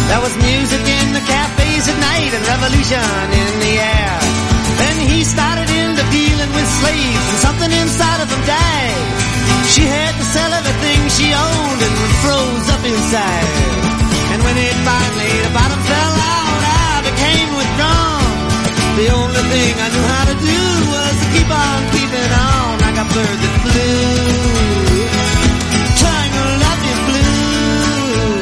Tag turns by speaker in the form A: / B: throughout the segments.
A: There was music in the cafes at night and revolution in the air. Then he started into dealing with slaves and something inside of him died. She had to sell everything she owned and froze up inside. And when it finally, the bottom fell out, I became withdrawn. The only thing I knew how to do was to keep on keeping on like a bird that flew. Trying to love you blue.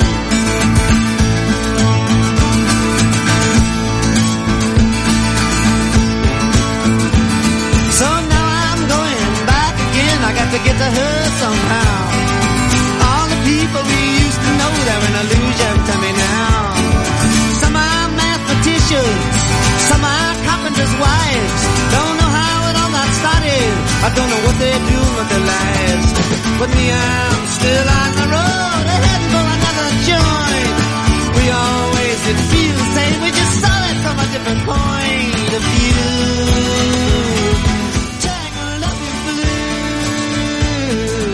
A: So now I'm going back again. I got to get to her somehow. All the people we used to know, they're an illusion to me now. Some are mathematicians, some are carpenters' wives. Don't know how it all got started. I don't know what they're doing with their lives. But me, I'm still on the road, heading for another joint. We always did feel the same, we just saw it from a different point of view. Tangle up in blue.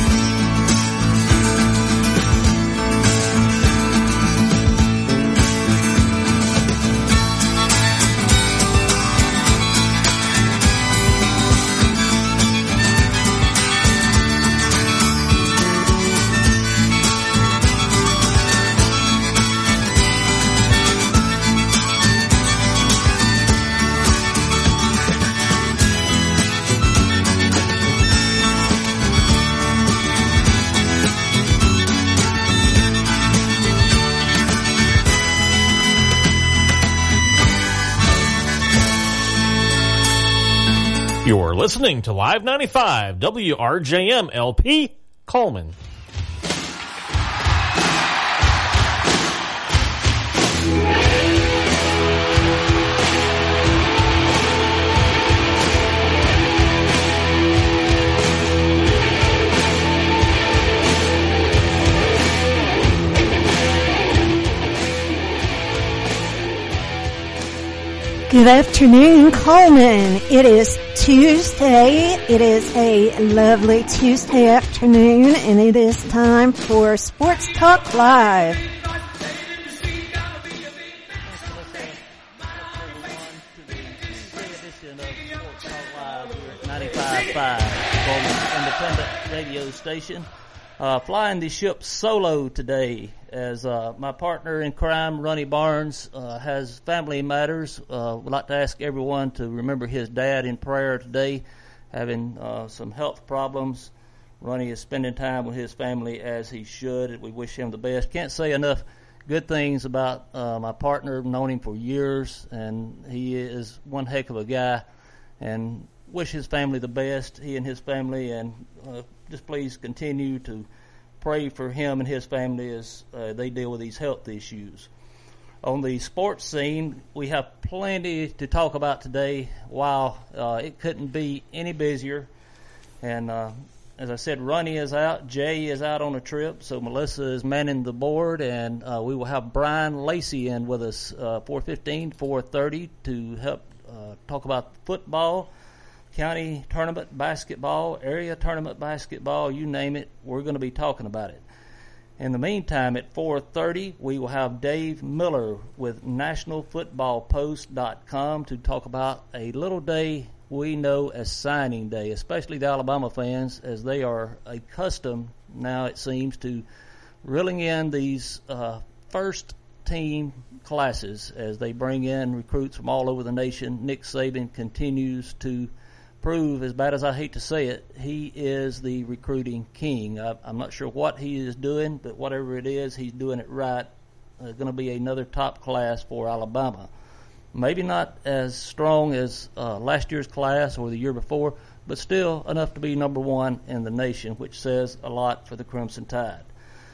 B: You're listening to Live 95 WRJM LP Coleman.
C: Good afternoon, Coleman. It is Tuesday. It is a lovely Tuesday afternoon, and it is time for Sports Talk Live.
D: Independent radio station. Flying the ship solo today as my partner in crime, Ronnie Barnes, has family matters. Would like to ask everyone to remember his dad in prayer today, having some health problems. Ronnie is spending time with his family as he should. We wish him the best. Can't say enough good things about my partner. I've known him for years, and he is one heck of a guy. And wish his family the best, he and his family, and just please continue to pray for him and his family as they deal with these health issues. On the sports scene, we have plenty to talk about today. Wow, it couldn't be any busier. And as I said, Ronnie is out, Jay is out on a trip, so Melissa is manning the board, and we will have Brian Lacey in with us 4:15, 4:30 to help talk about football, county tournament basketball, area tournament basketball, you name it, we're going to be talking about it. In the meantime, at 4:30, we will have Dave Miller with NationalFootballPost.com to talk about a little day we know as signing day, especially the Alabama fans, as they are accustomed now, it seems, to reeling in these first team classes as they bring in recruits from all over the nation. Nick Saban continues to prove, as bad as I hate to say it, he is the recruiting king. I'm not sure what he is doing, but whatever it is, he's doing it right. Going to be another top class for Alabama. Maybe not as strong as last year's class or the year before, but still enough to be number one in the nation, which says a lot for the Crimson Tide.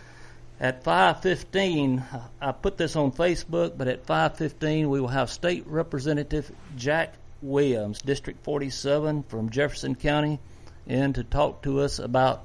D: At 5:15, I put this on Facebook, but at 5:15 we will have State Representative Jack Williams, District 47 from Jefferson County, in to talk to us about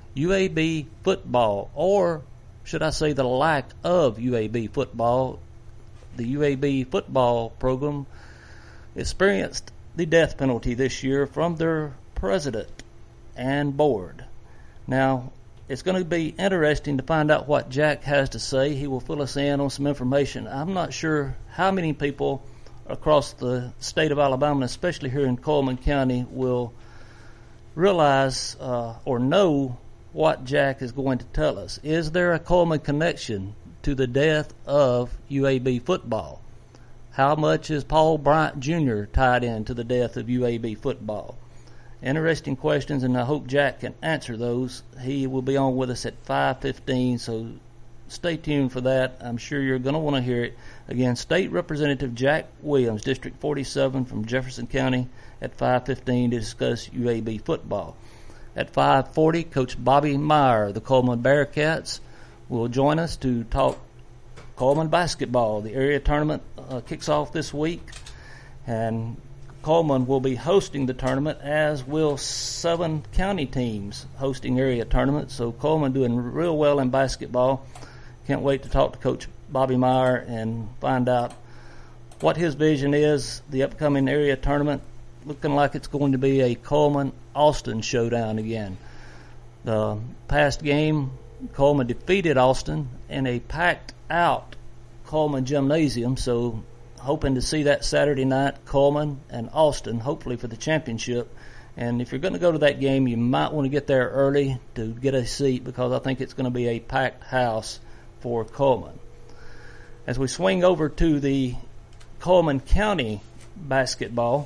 D: UAB football, or should I say the lack of UAB football. The UAB football program experienced the death penalty this year from their president and board. Now, it's going to be interesting to find out what Jack has to say. He will fill us in on some information. I'm not sure how many people across the state of Alabama, especially here in Coleman County, will realize or know what Jack is going to tell us. Is there a Coleman connection to the death of UAB football? How much is Paul Bryant Jr. tied into the death of UAB football? Interesting questions, and I hope Jack can answer those. He will be on with us at 5:15, so stay tuned for that. I'm sure you're going to want to hear it. Again, State Representative Jack Williams, District 47 from Jefferson County, at 5:15 to discuss UAB football. At 5:40, Coach Bobby Meyer, the Coleman Bearcats, will join us to talk Coleman basketball. The area tournament kicks off this week, and Coleman will be hosting the tournament, as will 7 county teams hosting area tournaments. So Coleman doing real well in basketball. Can't wait to talk to Coach Bobby Meyer and find out what his vision is. The upcoming area tournament looking like it's going to be a Coleman-Austin showdown again. The past game, Coleman defeated Austin in a packed-out Coleman gymnasium, so hoping to see that Saturday night, Coleman and Austin, hopefully for the championship. And if you're going to go to that game, you might want to get there early to get a seat, because I think it's going to be a packed house for Coleman. As we swing over to the Coleman County basketball,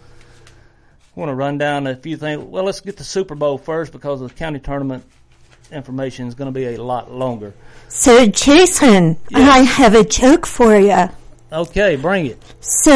D: I want to run down a few things. Well, let's get the Super Bowl first, because the county tournament information is going to be a lot longer.
C: So, Jason,
D: yes.
C: I have a joke for you.
D: Okay, bring it.
C: So,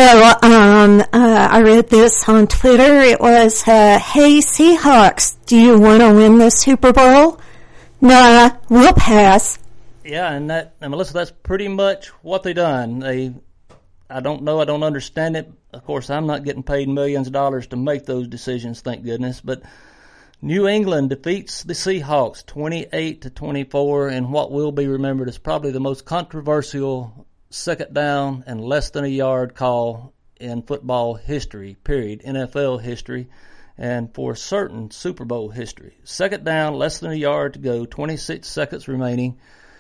C: I read this on Twitter. It was, hey, Seahawks, do you want to win the Super Bowl? Nah, we'll pass.
D: Yeah, and Melissa, that's pretty much what they done. I don't know, I don't understand it. Of course, I'm not getting paid millions of dollars to make those decisions, thank goodness. But New England defeats the Seahawks 28-24 in what will be remembered as probably the most controversial second down and less than a yard call in football history, period, NFL history, and for certain Super Bowl history. Second down, less than a yard to go, 26 seconds remaining.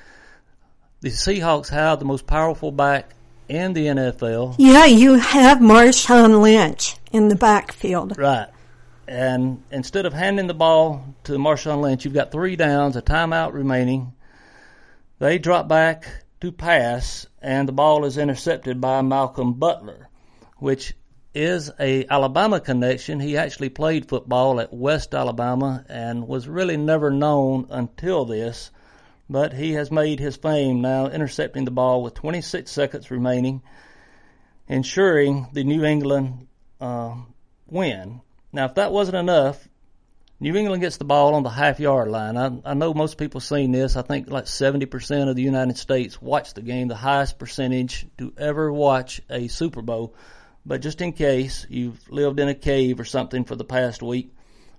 D: The Seahawks have the most powerful back in the NFL.
C: Yeah, you have Marshawn Lynch in the backfield.
D: Right. And instead of handing the ball to Marshawn Lynch, you've got 3 downs, a timeout remaining. They drop back to pass, and the ball is intercepted by Malcolm Butler, which is a Alabama connection. He actually played football at West Alabama and was really never known until this, but he has made his fame now, intercepting the ball with 26 seconds remaining, ensuring the New England win. Now, if that wasn't enough, New England gets the ball on the half-yard line. I know most people seen this. I think like 70% of the United States watched the game, the highest percentage to ever watch a Super Bowl. But just in case you've lived in a cave or something for the past week,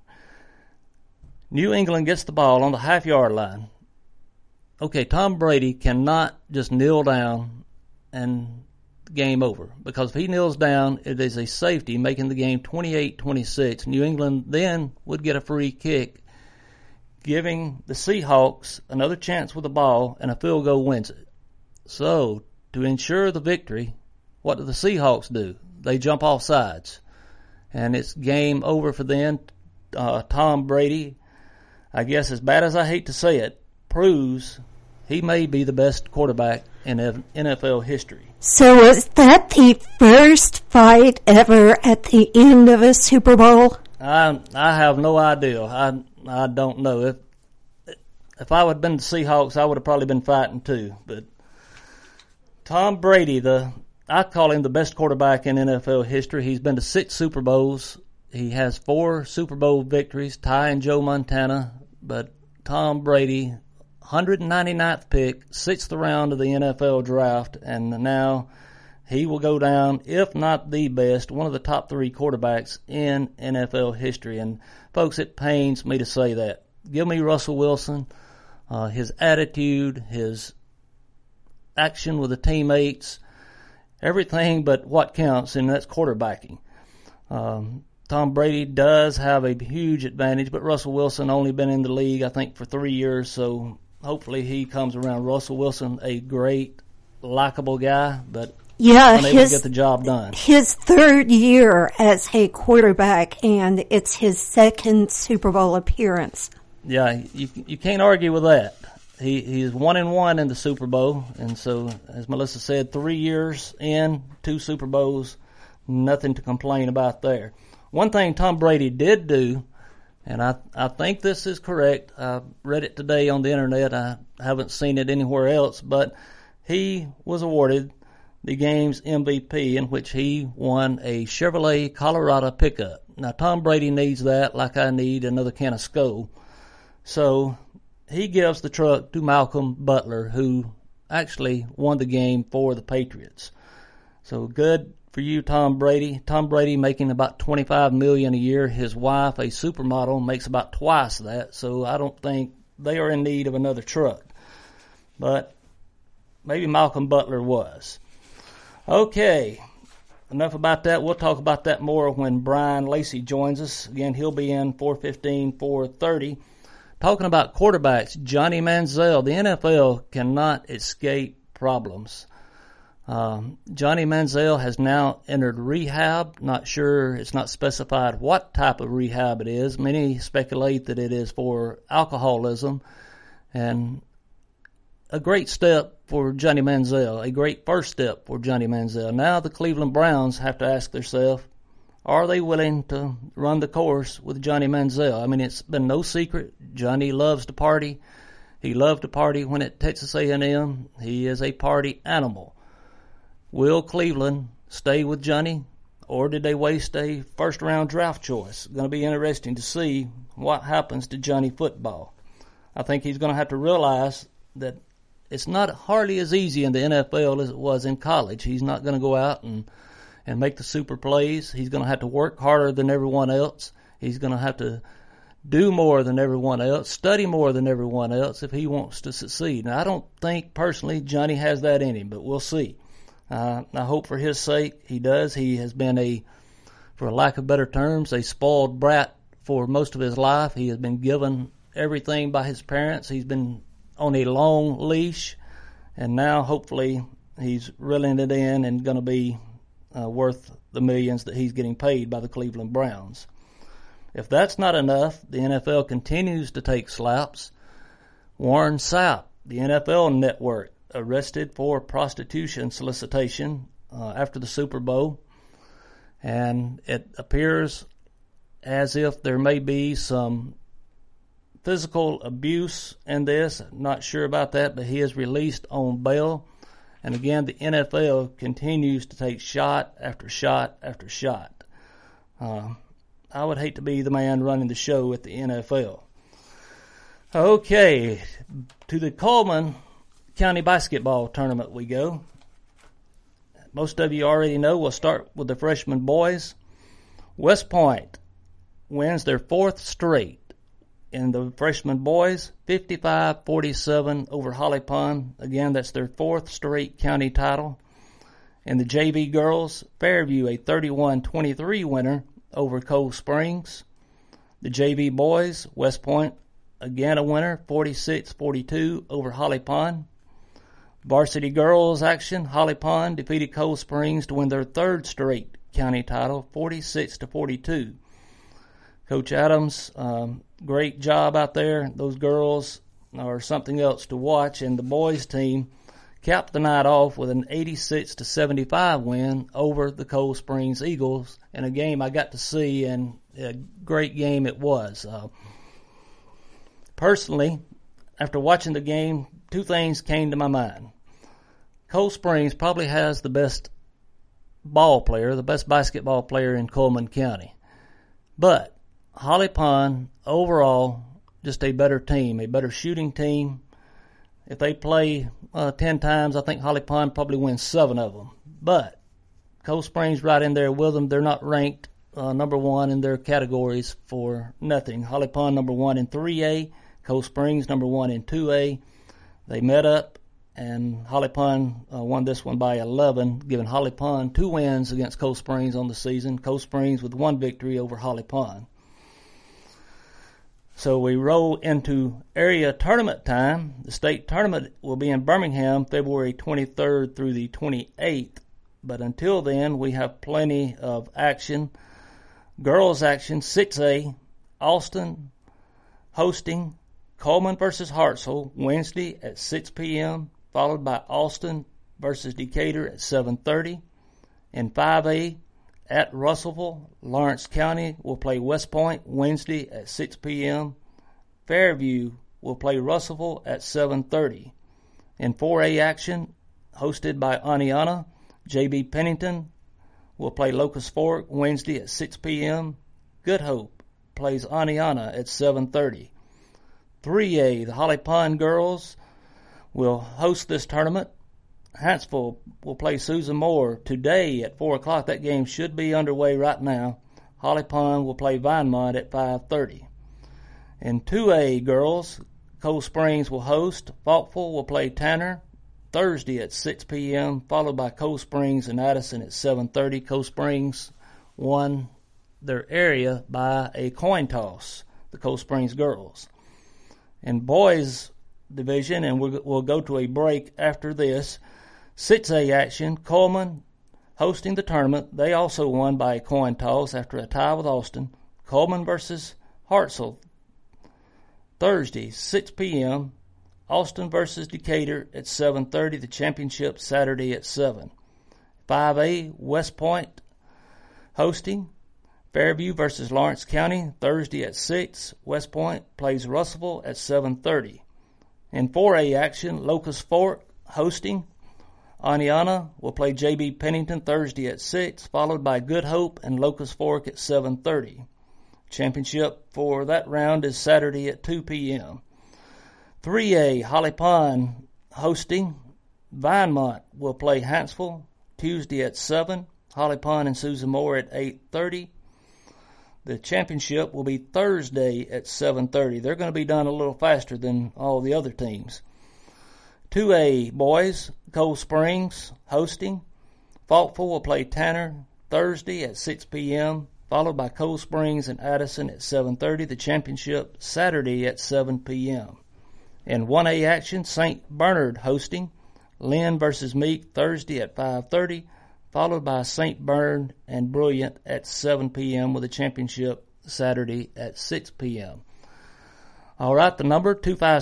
D: New England gets the ball on the half-yard line. Okay, Tom Brady cannot just kneel down and game over, because if he kneels down, it is a safety, making the game 28-26. New England then would get a free kick, giving the Seahawks another chance with the ball, and a field goal wins it. So, to ensure the victory, what do the Seahawks do? They jump off sides, and it's game over for them. Tom Brady, I guess as bad as I hate to say it, proves he may be the best quarterback in NFL history.
C: So was that the first fight ever at the end of a Super Bowl?
D: I have no idea. I don't know. If I would have been the Seahawks, I would have probably been fighting too. But Tom Brady, I call him the best quarterback in NFL history. He's been to 6 Super Bowls. He has 4 Super Bowl victories, tying Joe Montana. But Tom Brady, 199th pick, 6th round of the NFL draft, and now he will go down, if not the best, one of the top 3 quarterbacks in NFL history. And folks, it pains me to say that. Give me Russell Wilson, his attitude, his action with the teammates, everything but what counts, and that's quarterbacking. Tom Brady does have a huge advantage, but Russell Wilson only been in the league, I think, for 3 years, so hopefully he comes around. Russell Wilson, a great, likable guy, but unable to get the job done.
C: His third year as a quarterback, and it's his second Super Bowl appearance.
D: Yeah, you can't argue with that. He is 1-1 in the Super Bowl, and so, as Melissa said, 3 years in, 2 Super Bowls, nothing to complain about there. One thing Tom Brady did do, and I think this is correct, I read it today on the internet, I haven't seen it anywhere else, but he was awarded the game's MVP, in which he won a Chevrolet Colorado pickup. Now, Tom Brady needs that like I need another can of Skol. So he gives the truck to Malcolm Butler, who actually won the game for the Patriots. So good for you, Tom Brady. Tom Brady making about $25 million a year. His wife, a supermodel, makes about twice that. So I don't think they are in need of another truck. But maybe Malcolm Butler was. Okay, enough about that. We'll talk about that more when Brian Lacey joins us. Again, he'll be in 4:15, 4:30. Talking about quarterbacks, Johnny Manziel. The NFL cannot escape problems. Johnny Manziel has now entered rehab. Not sure, it's not specified what type of rehab it is. Many speculate that it is for alcoholism. And a great step for Johnny Manziel, a great first step for Johnny Manziel. Now the Cleveland Browns have to ask themselves, are they willing to run the course with Johnny Manziel? I mean, it's been no secret. Johnny loves to party. He loved to party when at Texas A&M. He is a party animal. Will Cleveland stay with Johnny, or did they waste a first-round draft choice? It's going to be interesting to see what happens to Johnny football. I think he's going to have to realize that it's not hardly as easy in the NFL as it was in college. He's not going to go out and make the super plays. He's going to have to work harder than everyone else. He's going to have to do more than everyone else, study more than everyone else if he wants to succeed. Now, I don't think personally Johnny has that in him, but we'll see. I hope for his sake he does. He has been for lack of better terms, a spoiled brat for most of his life. He has been given everything by his parents. He's been on a long leash, and now hopefully he's reeling it in and going to be worth the millions that he's getting paid by the Cleveland Browns. If that's not enough, the NFL continues to take slaps. Warren Sapp, the NFL Network, arrested for prostitution solicitation after the Super Bowl, and it appears as if there may be some physical abuse in this. Not sure about that, but he is released on bail. And again, the NFL continues to take shot after shot after shot. I would hate to be the man running the show at the NFL. Okay, to the Coleman County Basketball Tournament we go. Most of you already know. We'll start with the freshman boys. West Point wins their 4th straight in the freshman boys, 55-47 over Holly Pond. Again, that's their 4th straight county title. In the JV girls, Fairview, a 31-23 winner over Cold Springs. The JV boys, West Point, again a winner, 46-42 over Holly Pond. Varsity girls action, Holly Pond defeated Cold Springs to win their 3rd straight county title, 46-42. Coach Adams, great job out there. Those girls are something else to watch. And the boys team capped the night off with an 86-75 win over the Cold Springs Eagles in a game I got to see, and a great game it was. Personally, after watching the game, 2 things came to my mind. Cold Springs probably has the best ball player, the best basketball player in Coleman County. But Holly Pond, overall, just a better team, a better shooting team. If they play 10 times, I think Holly Pond probably wins 7 of them. But Cold Springs right in there with them. They're not ranked number 1 in their categories for nothing. Holly Pond number 1 in 3A, Cold Springs number 1 in 2A. They met up and Holly Pond won this one by 11, giving Holly Pond 2 wins against Cold Springs on the season. Cold Springs with 1 victory over Holly Pond. So we roll into area tournament time. The state tournament will be in Birmingham February 23rd through the 28th. But until then, we have plenty of action. Girls action, 6A, Austin hosting Coleman versus Hartselle Wednesday at 6 p.m., followed by Austin versus Decatur at 7:30. In 5A, at Russellville, Lawrence County will play West Point Wednesday at 6 p.m. Fairview will play Russellville at 7:30. In 4A action, hosted by Aniana, J.B. Pennington will play Locust Fork Wednesday at 6 p.m. Good Hope plays Aniana at 7:30. 3A, the Holly Pond girls will host this tournament. Huntsville will play Susan Moore today at 4 o'clock. That game should be underway right now. Holly Pond will play Vinemont at 5:30. In 2A girls, Cold Springs will host. Falkville will play Tanner Thursday at 6 p.m., followed by Cold Springs and Addison at 7:30. Cold Springs won their area by a coin toss, the Cold Springs girls. In boys division, and we'll go to a break after this, 6A action, Coleman hosting the tournament. They also won by a coin toss after a tie with Austin. Coleman versus Hartselle, Thursday, 6 p.m. Austin versus Decatur at 7:30. The championship Saturday at 7. 5A, West Point hosting. Fairview versus Lawrence County, Thursday at 6. West Point plays Russellville at 7:30. In 4A action, Locust Fork hosting. Aniana will play J.B. Pennington Thursday at 6, followed by Good Hope and Locust Fork at 7:30. Championship for that round is Saturday at 2 p.m. 3A, Holly Pond hosting. Vinemont will play Huntsville Tuesday at 7. Holly Pond and Susan Moore at 8:30. The championship will be Thursday at 7:30. They're going to be done a little faster than all the other teams. 2A, boys, Cold Springs hosting. Falkville will play Tanner Thursday at 6 p.m., followed by Cold Springs and Addison at 7:30. The championship Saturday at 7 p.m. In 1A action, St. Bernard hosting. Lynn versus Meek Thursday at 5:30, followed by St. Bernard and Brilliant at 7 p.m. with the championship Saturday at 6 p.m. All right, the number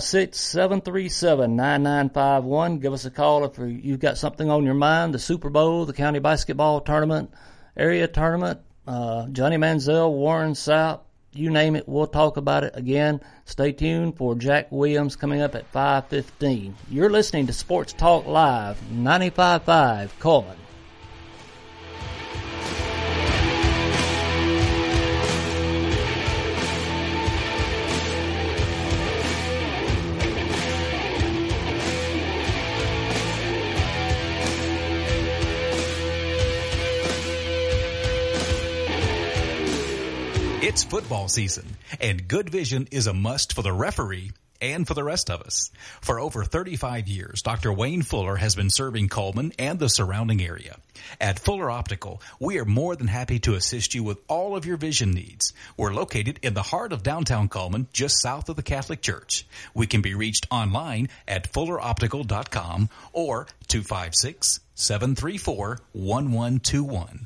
D: 256-737-9951. Give us a call if you've got something on your mind. The Super Bowl, the county basketball tournament, area tournament, Johnny Manziel, Warren Sapp, you name it, we'll talk about it again. Stay tuned for Jack Williams coming up at 5:15. You're listening to Sports Talk Live, 95.5 Coleman.
E: It's football season, and good vision is a must for the referee and for the rest of us. For over 35 years, Dr. Wayne Fuller has been serving Coleman and the surrounding area. At Fuller Optical, we are more than happy to assist you with all of your vision needs. We're located in the heart of downtown Coleman, just south of the Catholic Church. We can be reached online at fulleroptical.com or 256-734-1121.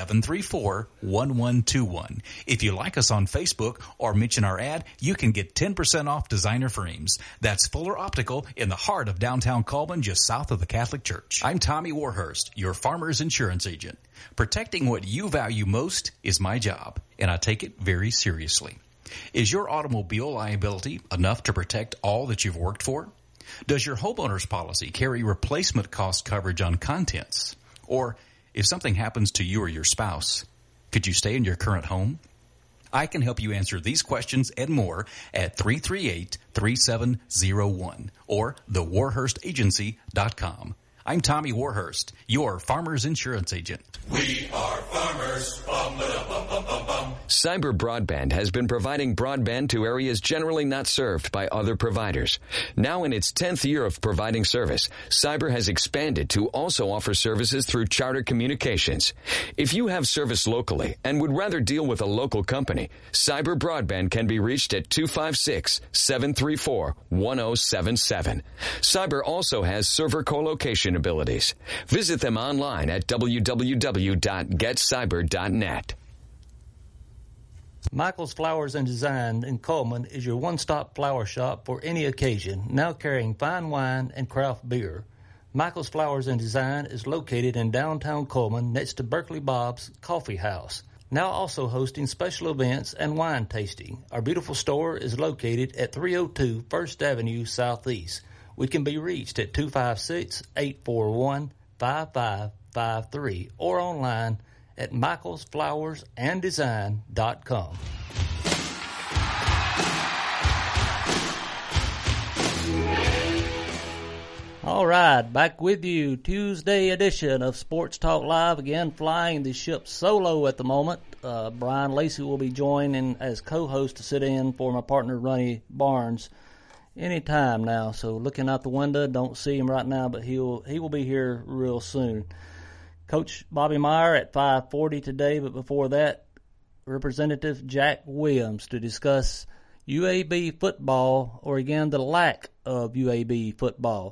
E: 734-1121. If you like us on Facebook or mention our ad, you can get 10% off designer frames. That's Fuller Optical in the heart of downtown Coleman, just south of the Catholic Church. I'm Tommy Warhurst, your farmer's insurance agent. Protecting what you value most is my job, and I take it very seriously. Is your automobile liability enough to protect all that you've worked for? Does your homeowner's policy carry replacement cost coverage on contents? Or if something happens to you or your spouse, could you stay in your current home? I can help you answer these questions and more at 338-3701 or thewarhurstagency.com. I'm Tommy Warhurst, your farmer's insurance agent.
F: We are farmers. Bum, ba, da, bum, bum, bum, bum. Cyber Broadband has been providing broadband to areas generally not served by other providers. Now in its 10th year of providing service, Cyber has expanded to also offer services through Charter Communications. If you have service locally and would rather deal with a local company, Cyber Broadband can be reached at 256-734-1077. Cyber also has server co-location abilities. Visit them online at www.getcyber.net.
D: Michael's Flowers and Design in Coleman is your one-stop flower shop for any occasion, now carrying fine wine and craft beer. Michael's Flowers and Design is located in downtown Coleman next to Berkeley Bob's Coffee House. Now also hosting special events and wine tasting. Our beautiful store is located at 302 First Avenue Southeast. We can be reached at 256-841-5553 or online at michaelsflowersanddesign.com. All right, back with you. Tuesday edition of Sports Talk Live. Again, flying the ship solo at the moment. Brian Lacey will be joining as co-host to sit in for my partner, Ronnie Barnes, anytime now. So looking out the window, don't see him right now, but he will be here real soon. Coach Bobby Meyer at 5:40 today, but before that, Representative Jack Williams to discuss UAB football, or again, the lack of UAB football.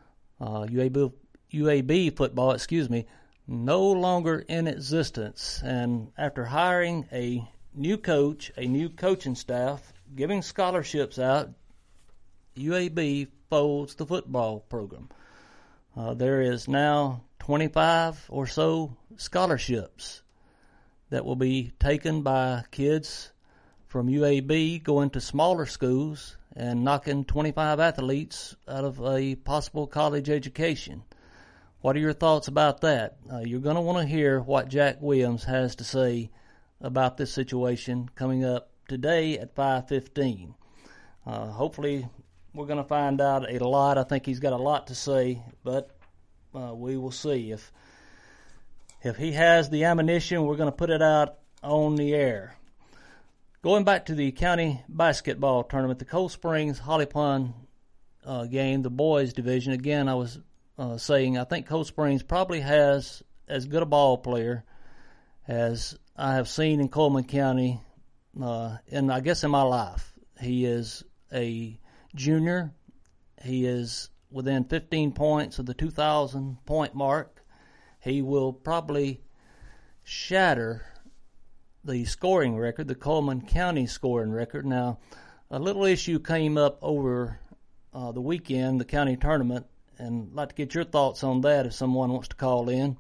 D: UAB football, no longer in existence. And after hiring a new coach, a new coaching staff, giving scholarships out, UAB folds the football program. There is now 25 or so scholarships that will be taken by kids from UAB going to smaller schools and knocking 25 athletes out of a possible college education. What are your thoughts about that? You're going to want to hear what Jack Williams has to say about this situation coming up today at 5:15. Hopefully we're going to find out a lot. I think he's got a lot to say, but we will see. If he has the ammunition, we're going to put it out on the air. Going back to the county basketball tournament, the Cold Springs Holly Pond game, the boys division, again, I was saying I think Cold Springs probably has as good a ball player as I have seen in Coleman County in my life. He is a junior. He is within 15 points of the 2,000 point mark. He will probably shatter the scoring record, the Coleman County scoring record. Now, a little issue came up over the weekend, the county tournament, and I'd like to get your thoughts on that if someone wants to call in.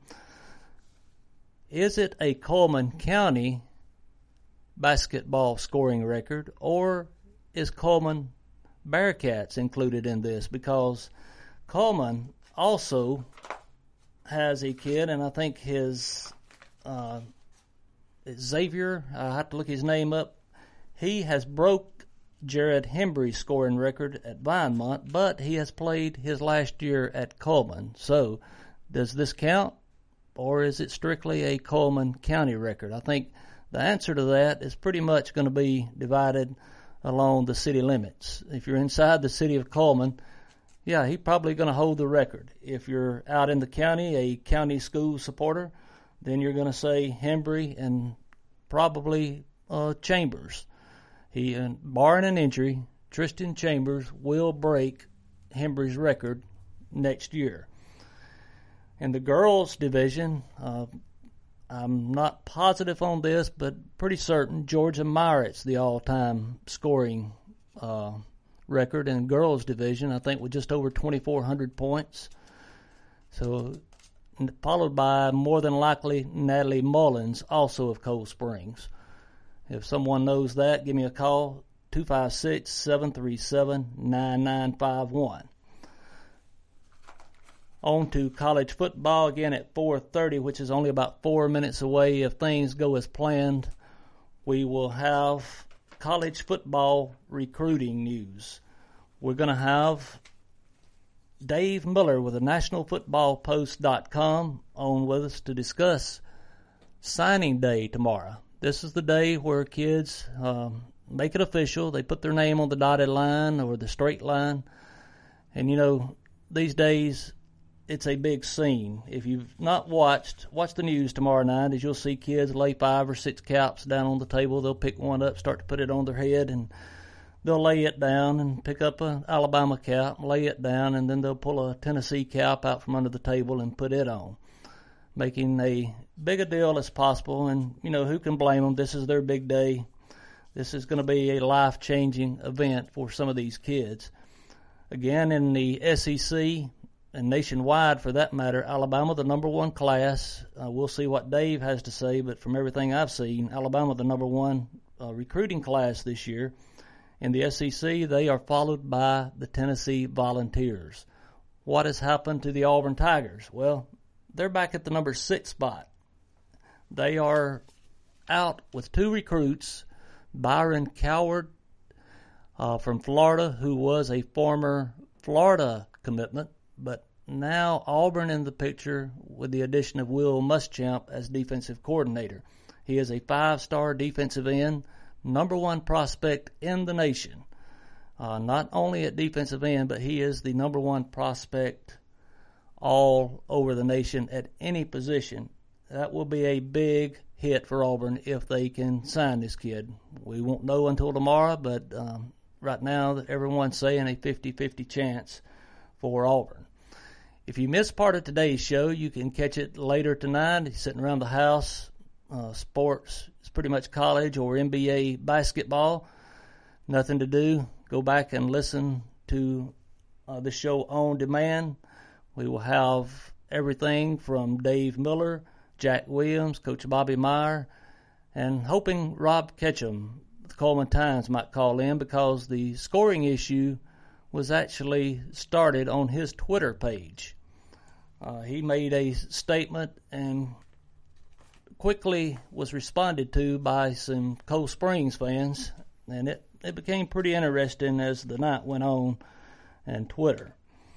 D: Is it a Coleman County basketball scoring record, or is Coleman Bearcats included in this? Because Coleman also has a kid, and I think his Xavier, I have to look his name up. He has broke Jared Hembry's scoring record at Vinemont, but he has played his last year at Coleman. So does this count, or is it strictly a Coleman County record? I think the answer to that is pretty much going to be divided along the city limits. If you're inside the city of Coleman, yeah, he's probably going to hold the record. If you're out in the county, a county school supporter, then you're going to say Hembry and probably Chambers. Barring an injury, Tristan Chambers will break Hembry's record next year. In the girls' division, I'm not positive on this, but pretty certain Georgia Myritt's the all-time scoring record in the girls' division, I think with just over 2,400 points. So, followed by more than likely Natalie Mullins, also of Cold Springs. If someone knows that, give me a call, 256-737-9951. On to college football again at 4:30, which is only about 4 minutes away. If things go as planned, we will have college football recruiting news. We're going to have Dave Miller with the NationalFootballPost.com on with us to discuss signing day tomorrow. This is the day where kids make it official. They put their name on the dotted line or the straight line. And, you know, these days it's a big scene. If you've not watch the news tomorrow night, as you'll see kids lay 5 or 6 caps down on the table. They'll pick one up, start to put it on their head, and they'll lay it down and pick up an Alabama cap, lay it down, and then they'll pull a Tennessee cap out from under the table and put it on, making a big a deal as possible. And, you know, who can blame them? This is their big day. This is going to be a life-changing event for some of these kids. Again, in the SEC and nationwide, for that matter, Alabama, the number 1 class. We'll see what Dave has to say, but from everything I've seen, Alabama, the number 1 recruiting class this year. In the SEC, they are followed by the Tennessee Volunteers. What has happened to the Auburn Tigers? Well, they're back at the number 6 spot. They are out with 2 recruits, Byron Coward from Florida, who was a former Florida commitment, but now Auburn in the picture with the addition of Will Muschamp as defensive coordinator. He is a 5-star defensive end, number 1 prospect in the nation. Not only at defensive end, but he is the number 1 prospect all over the nation at any position. That will be a big hit for Auburn if they can sign this kid. We won't know until tomorrow, but right now everyone's saying a 50-50 chance for Auburn. If you missed part of today's show, you can catch it later tonight. You're sitting around the house, sports, it's pretty much college or NBA basketball. Nothing to do. Go back and listen to the show on demand. We will have everything from Dave Miller, Jack Williams, Coach Bobby Meyer, and hoping Rob Ketchum, the Coleman Times, might call in because the scoring issue was actually started on his Twitter page. He made a statement and quickly was responded to by some Cold Springs fans, and it became pretty interesting as the night went on and Twitter.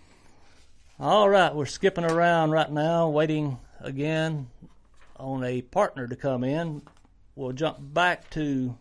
D: All right, we're skipping around right now, waiting again on a partner to come in. We'll jump back to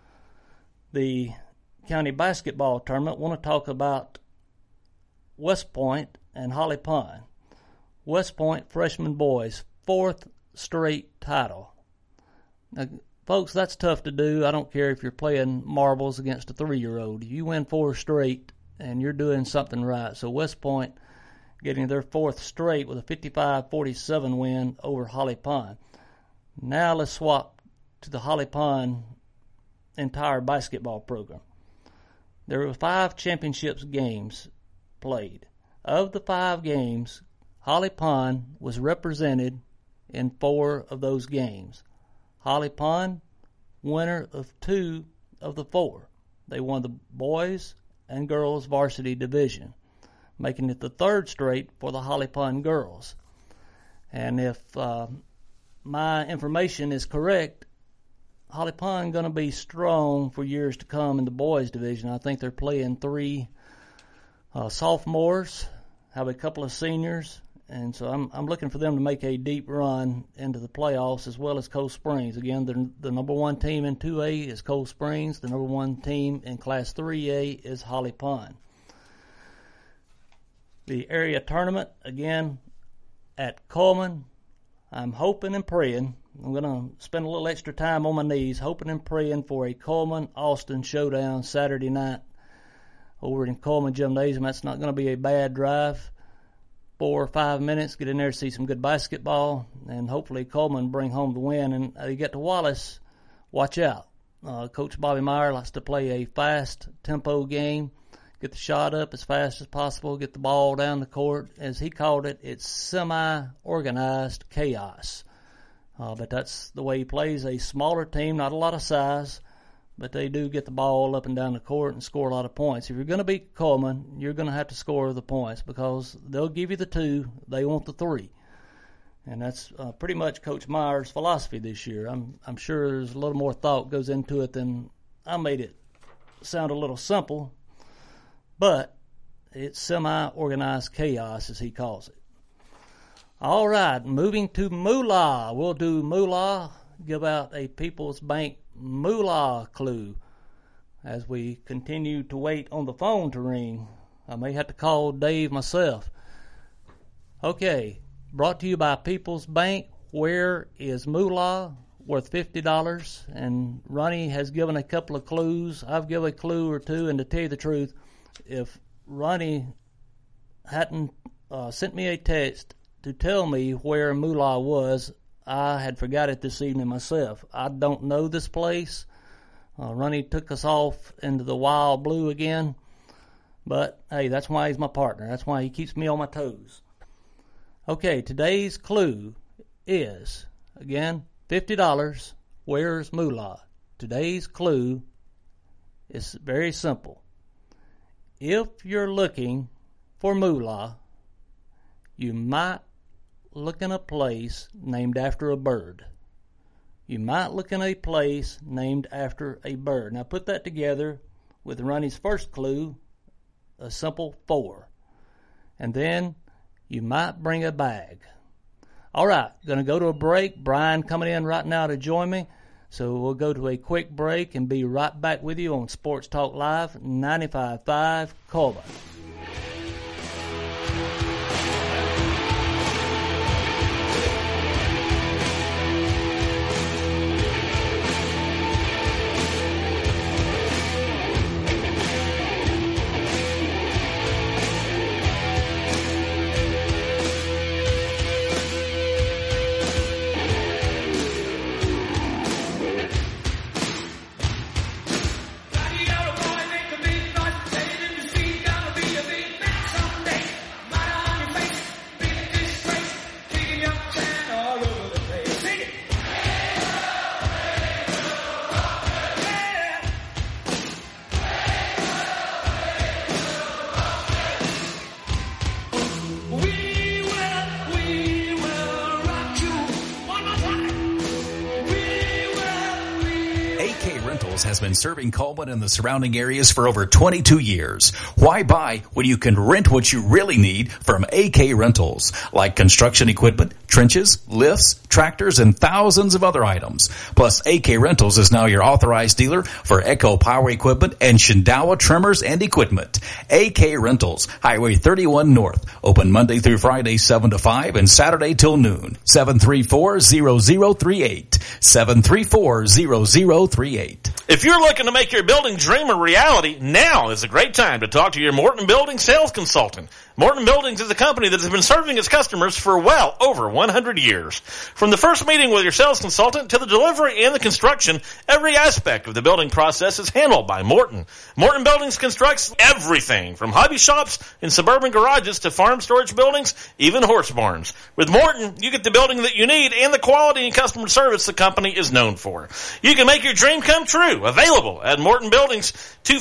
D: the county basketball tournament. I want to talk about West Point and Holly Pond. West Point freshman boys, 4th straight title. Now, folks, that's tough to do. I don't care if you're playing marbles against a 3-year-old. You win 4 straight, and you're doing something right. So West Point getting their 4th straight with a 55-47 win over Holly Pond. Now let's swap to the Holly Pond entire basketball program. There were 5 championships games played. Of the 5 games, Holly Pond was represented in 4 of those games. Holly Pond, winner of 2 of the 4. They won the boys and girls varsity division, making it the 3rd straight for the Holly Pond girls. And if my information is correct, Holly Pond going to be strong for years to come in the boys division. I think they're playing 3 sophomores, have a couple of seniors, and so I'm looking for them to make a deep run into the playoffs as well as Cold Springs. Again, the number 1 team in 2A is Cold Springs. The number 1 team in Class 3A is Holly Pond. The area tournament, again, at Coleman. I'm hoping and praying. I'm going to spend a little extra time on my knees, hoping and praying for a Coleman-Austin showdown Saturday night over in Coleman Gymnasium. That's not going to be a bad drive. 4 or 5 minutes, get in there, see some good basketball, and hopefully Coleman bring home the win. And you get to Wallace, watch out. Coach Bobby Meyer likes to play a fast tempo game, get the shot up as fast as possible, get the ball down the court. As he called it, it's semi-organized chaos. But that's the way he plays. A smaller team, not a lot of size, but they do get the ball up and down the court and score a lot of points. If you're going to beat Coleman, you're going to have to score the points because they'll give you the 2, they want the 3. And that's pretty much Coach Meyer's philosophy this year. I'm sure there's a little more thought goes into it than I made it sound a little simple, but it's semi-organized chaos, as he calls it. All right, moving to Moolah. We'll do Moolah give out a People's Bank moolah clue as we continue to wait on the phone to ring. I may have to call Dave myself. Okay, brought to you by People's Bank. Where is moolah? Worth $50, and Ronnie has given a couple of clues. I've given a clue or two, and to tell you the truth, if Ronnie hadn't sent me a text to tell me where moolah was, I had forgot it this evening myself. I don't know this place. Ronnie took us off into the wild blue again, but hey, that's why he's my partner. That's why he keeps me on my toes. Okay, today's clue is, again, $50. Where's moolah? Today's clue is very simple. If you're looking for moolah, you might look in a place named after a bird. You might look in a place named after a bird. Now put that together with Ronnie's first clue, a simple 4. And then you might bring a bag. All right, going to go to a break. Brian coming in right now to join me. So we'll go to a quick break and be right back with you on Sports Talk Live 95.5 Coleman.
E: Has been serving Coleman and the surrounding areas for over 22 years. Why buy when you can rent what you really need from AK Rentals, like construction equipment, trenches, lifts, tractors, and thousands of other items. Plus, AK Rentals is now your authorized dealer for Echo Power Equipment and Shindawa Trimmers and Equipment. AK Rentals, Highway 31 North, open Monday through Friday 7 to 5 and Saturday till noon. 734-0038. 734-0038.
B: If you're looking to make your building dream a reality, now is a great time to talk to your Morton Building sales consultant. Morton Buildings is a company that has been serving its customers for well over 100 years. From the first meeting with your sales consultant to the delivery and the construction, every aspect of the building process is handled by Morton. Morton Buildings constructs everything from hobby shops and suburban garages to farm storage buildings, even horse barns. With Morton, you get the building that you need and the quality and customer service the company is known for. You can make your dream come true. Available at Morton Buildings,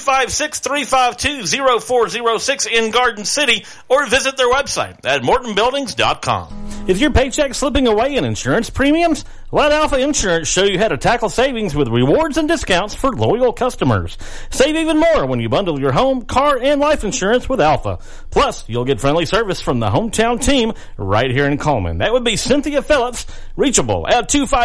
B: 256-352-0406 in Garden City, or visit their website at mortonbuildings.com. Is your paycheck slipping away in insurance premiums? Let Alpha Insurance show you how to tackle savings with rewards and discounts for loyal customers. Save even more when you bundle your home, car, and life insurance with Alpha. Plus, you'll get friendly service from the hometown team right here in Coleman. That would be Cynthia Phillips, reachable at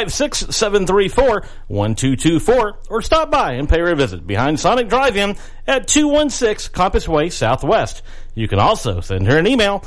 B: 256-734-1224, or stop by and pay her a visit behind Sonic Drive-In at 216 Compass Way Southwest. You can also send her an email,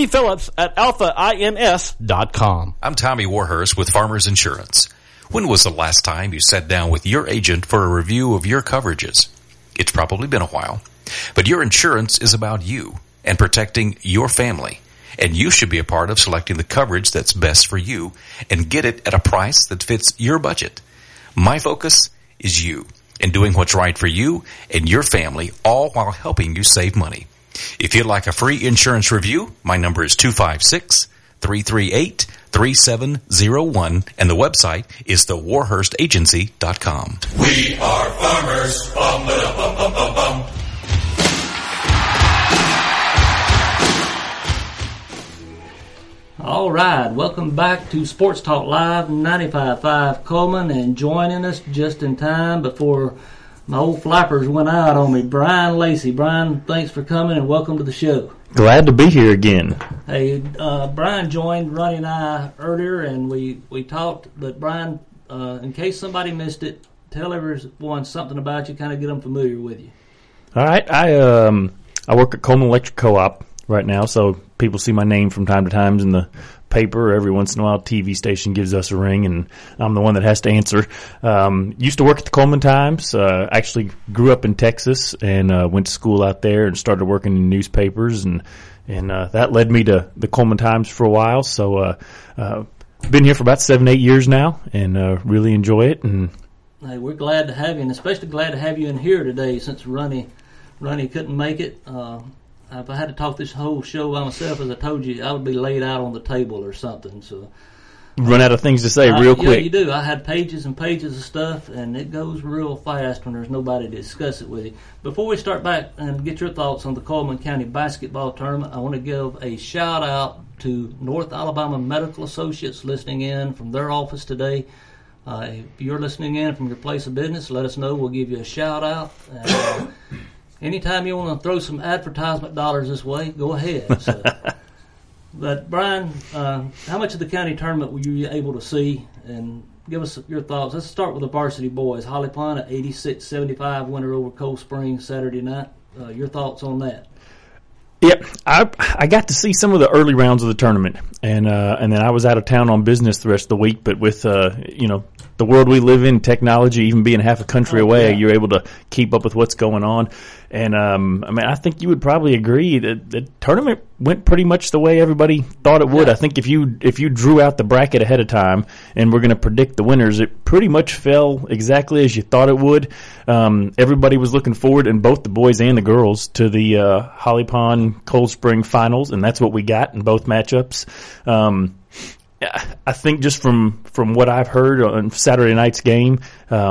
B: cphillips@alphains.com.
E: I'm Tommy Warhurst with Farmers Insurance. When was the last time you sat down with your agent for a review of your coverages? It's probably been a while. But your insurance is about you and protecting your family. And you should be a part of selecting the coverage that's best for you and get it at a price that fits your budget. My focus is you and doing what's right for you and your family, all while helping you save money. If you'd like a free insurance review, my number is 256-338-3701, and the website is thewarhurstagency.com.
G: We are farmers. Bum, ba, bum, bum, bum, bum.
D: All right, welcome back to Sports Talk Live 95.5 Coleman, and joining us just in time before my old flappers went out on me, Brian Lacey. Brian, thanks for coming and welcome to the show.
H: Glad to be here again.
D: Hey, Brian joined Ronnie and I earlier, and we talked, but Brian, in case somebody missed it, tell everyone something about you, kind of get them familiar with you.
H: All right. I work at Coleman Electric Co-op right now, so people see my name from time to time in the paper. Every once in a while, TV station gives us a ring, and I'm the one that has to answer. Used to work at the Coleman Times. Actually grew up in Texas and went to school out there and started working in newspapers, and that led me to the Coleman Times for a while. So been here for about 7-8 years now, and really enjoy it. And
D: hey, we're glad to have you, and especially glad to have you in here today since Ronnie couldn't make it. If I had to talk this whole show by myself, as I told you, I would be laid out on the table or something. So
H: run out of things to say real quick.
D: Yeah, you do. I had pages and pages of stuff, and it goes real fast when there's nobody to discuss it with you. Before we start back and get your thoughts on the Coleman County basketball tournament, I want to give a shout-out to North Alabama Medical Associates listening in from their office today. If you're listening in from your place of business, let us know. We'll give you a shout-out. Anytime you want to throw some advertisement dollars this way, go ahead. So, but, Brian, how much of the county tournament were you able to see? And give us your thoughts. Let's start with the varsity boys. Holly Pond, an 86-75 winner over Cold Springs Saturday night. Your thoughts on that?
H: Yep, I got to see some of the early rounds of the tournament, and then I was out of town on business the rest of the week. But with the world we live in, technology, even being half a country away, you're able to keep up with what's going on. And I think you would probably agree that the tournament went pretty much the way everybody thought it would. Yeah. I think if you drew out the bracket ahead of time and we're going to predict the winners, it pretty much fell exactly as you thought it would. Everybody was looking forward, and both the boys and the girls, to the Holly Pond Cold Spring finals, and that's what we got in both matchups. I think just from what I've heard on Saturday night's game,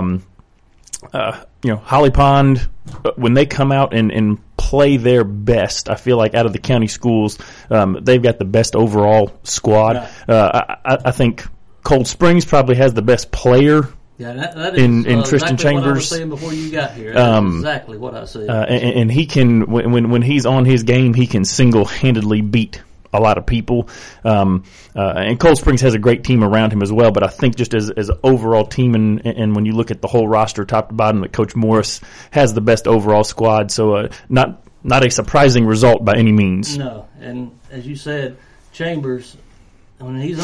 H: Holly Pond, when they come out and play their best, I feel like out of the county schools, they've got the best overall squad. I think Cold Springs probably has the best player.
D: Yeah, that is
H: in Tristan
D: exactly
H: Chambers.
D: What I was saying before you got here. That's exactly what I said.
H: And he can, when he's on his game, he can single-handedly beat a lot of people. And Cold Springs has a great team around him as well, but I think just as an overall team, and when you look at the whole roster top to bottom, that Coach Morris has the best overall squad. So not a surprising result by any means.
D: No, and as you said, Chambers, when he's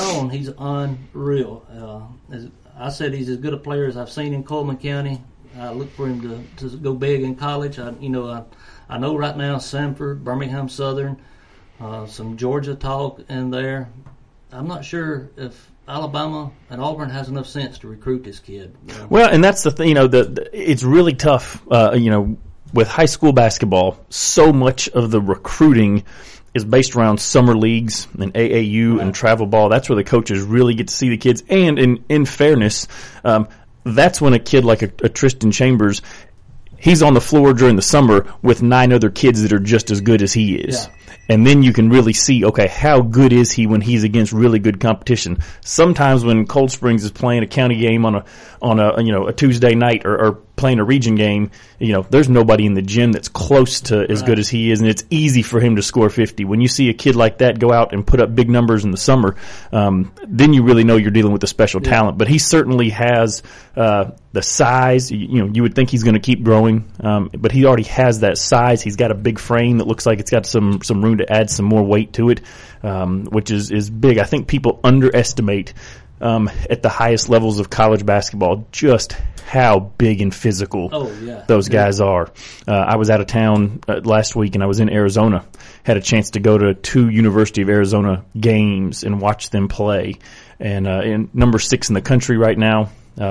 D: unreal. As I said, he's as good a player as I've seen in Coleman County. I look for him to go big in college. I know right now Sanford, Birmingham Southern, some Georgia talk in there. I'm not sure if Alabama and Auburn has enough sense to recruit this kid.
H: Well, and that's the thing. It's really tough. With high school basketball, so much of the recruiting is based around summer leagues and AAU and travel ball. That's where the coaches really get to see the kids. And in fairness, that's when a kid like a Tristan Chambers, he's on the floor during the summer with 9 other kids that are just as good as he is. Yeah. And then you can really see, okay, how good is he when he's against really good competition? Sometimes when Cold Springs is playing a county game on a Tuesday night or playing a region game, there's nobody in the gym that's close to as good as he is, and it's easy for him to score 50. When you see a kid like that go out and put up big numbers in the summer, then you really know you're dealing with a special talent. But he certainly has the size. You would think he's going to keep growing, but he already has that size. He's got a big frame that looks like it's got some room to add some more weight to it, which is big. I think people underestimate at the highest levels of college basketball just how big and physical those guys are. I was out of town last week, and I was in Arizona. Had a chance to go to 2 University of Arizona games and watch them play. And in number 6 in the country right now,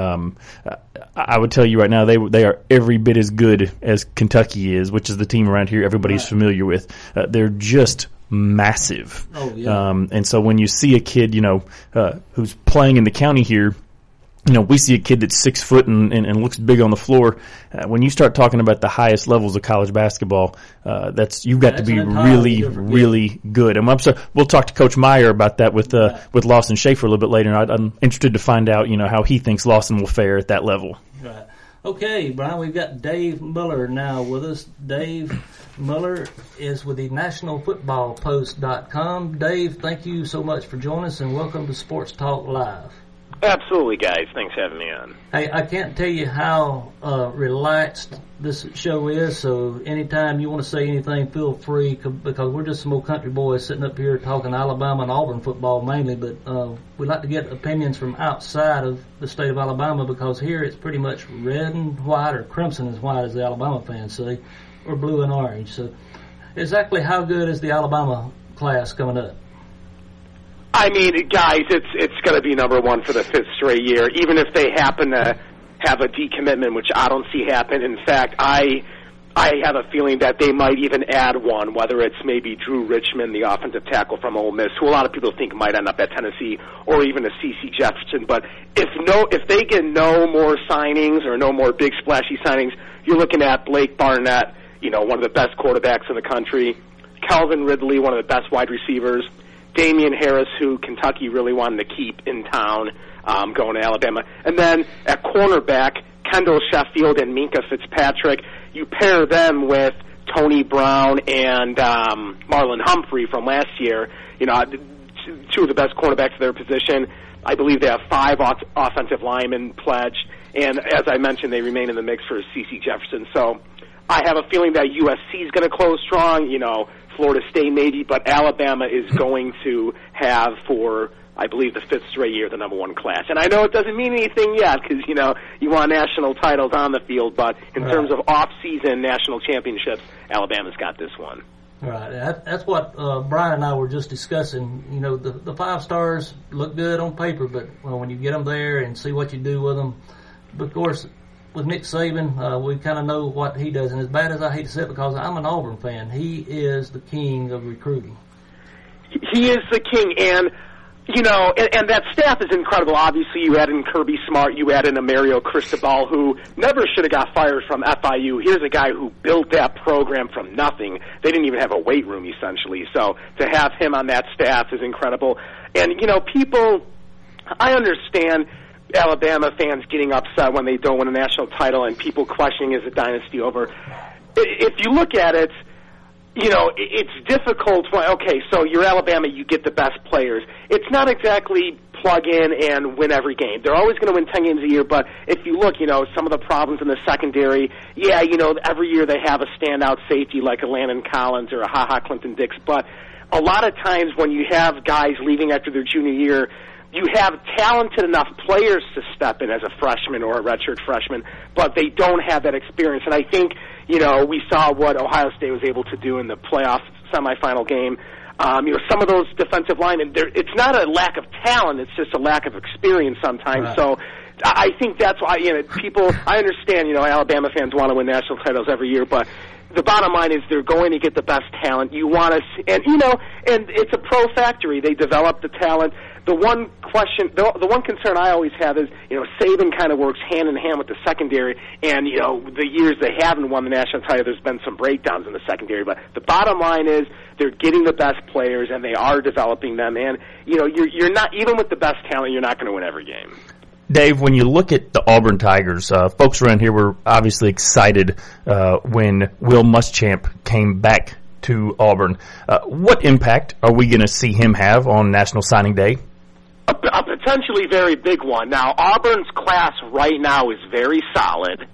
H: I would tell you right now they are every bit as good as Kentucky is, which is the team around here everybody's familiar with. They're just massive. And so when you see a kid, who's playing in the county here, we see a kid that's 6 foot and looks big on the floor. When you start talking about the highest levels of college basketball, you've got to be really, really good. And we'll talk to Coach Meyer about that with Lawson Schaefer a little bit later. And I'm interested to find out, how he thinks Lawson will fare at that level.
D: Right. Okay, Brian, we've got Dave Muller now with us. Dave Muller is with the NationalFootballPost.com. Dave, thank you so much for joining us, and welcome to Sports Talk Live.
I: Absolutely, guys. Thanks for having me on.
D: Hey, I can't tell you how relaxed this show is, so anytime you want to say anything, feel free, because we're just some old country boys sitting up here talking Alabama and Auburn football mainly, but we like to get opinions from outside of the state of Alabama, because here it's pretty much red and white, or crimson and white, as the Alabama fans say, or blue and orange. So exactly how good is the Alabama class coming up?
I: I mean, guys, it's going to be number one for the 5th straight year, even if they happen to have a decommitment, which I don't see happen. In fact, I have a feeling that they might even add one, whether it's maybe Drew Richmond, the offensive tackle from Ole Miss, who a lot of people think might end up at Tennessee, or even a C.C. Jefferson. But if they get no more signings or no more big splashy signings, you're looking at Blake Barnett, one of the best quarterbacks in the country, Calvin Ridley, one of the best wide receivers, Damian Harris, who Kentucky really wanted to keep in town, going to Alabama. And then at cornerback, Kendall Sheffield and Minkah Fitzpatrick. You pair them with Tony Brown and Marlon Humphrey from last year, two of the best cornerbacks of their position. I believe they have 5 offensive linemen pledged. And as I mentioned, they remain in the mix for C.C. Jefferson. So I have a feeling that USC is going to close strong, Florida State maybe, but Alabama is going to have, for, I believe, the 5th straight year, the number one class. And I know it doesn't mean anything yet, because, you want national titles on the field, but in terms of off-season national championships, Alabama's got this one.
D: Right. That's what Brian and I were just discussing. The 5 stars look good on paper, but when you get them there and see what you do with them, but of course, with Nick Saban, we kind of know what he does. And as bad as I hate to say it, because I'm an Auburn fan, he is the king of recruiting.
I: He is the king, and and that staff is incredible. Obviously, you add in Kirby Smart, you add in a Mario Cristobal, who never should have got fired from FIU. Here's a guy who built that program from nothing. They didn't even have a weight room, essentially. So to have him on that staff is incredible. And, people, I understand Alabama fans getting upset when they don't win a national title and people questioning, is the dynasty over? If you look at it, it's difficult. Okay, so you're Alabama, you get the best players. It's not exactly plug in and win every game. They're always going to win 10 games a year, but if you look, some of the problems in the secondary, every year they have a standout safety like a Landon Collins or a Ha-Ha Clinton Dix, but a lot of times when you have guys leaving after their junior year, you have talented enough players to step in as a freshman or a redshirt freshman, but they don't have that experience. And I think, we saw what Ohio State was able to do in the playoff semifinal game. Some of those defensive linemen, it's not a lack of talent, it's just a lack of experience sometimes. Right. So I think that's why, I understand, Alabama fans want to win national titles every year, but the bottom line is they're going to get the best talent. You want to, and it's a pro factory. They develop the talent. The one question, the one concern I always have is, Saban kind of works hand in hand with the secondary, and, the years they haven't won the national title, there's been some breakdowns in the secondary, but the bottom line is they're getting the best players, and they are developing them, and, you're not, even with the best talent, you're not going to win every game.
H: Dave, when you look at the Auburn Tigers, folks around here were obviously excited when Will Muschamp came back to Auburn. What impact are we going to see him have on National Signing Day?
I: A potentially very big one. Now, Auburn's class right now is very solid.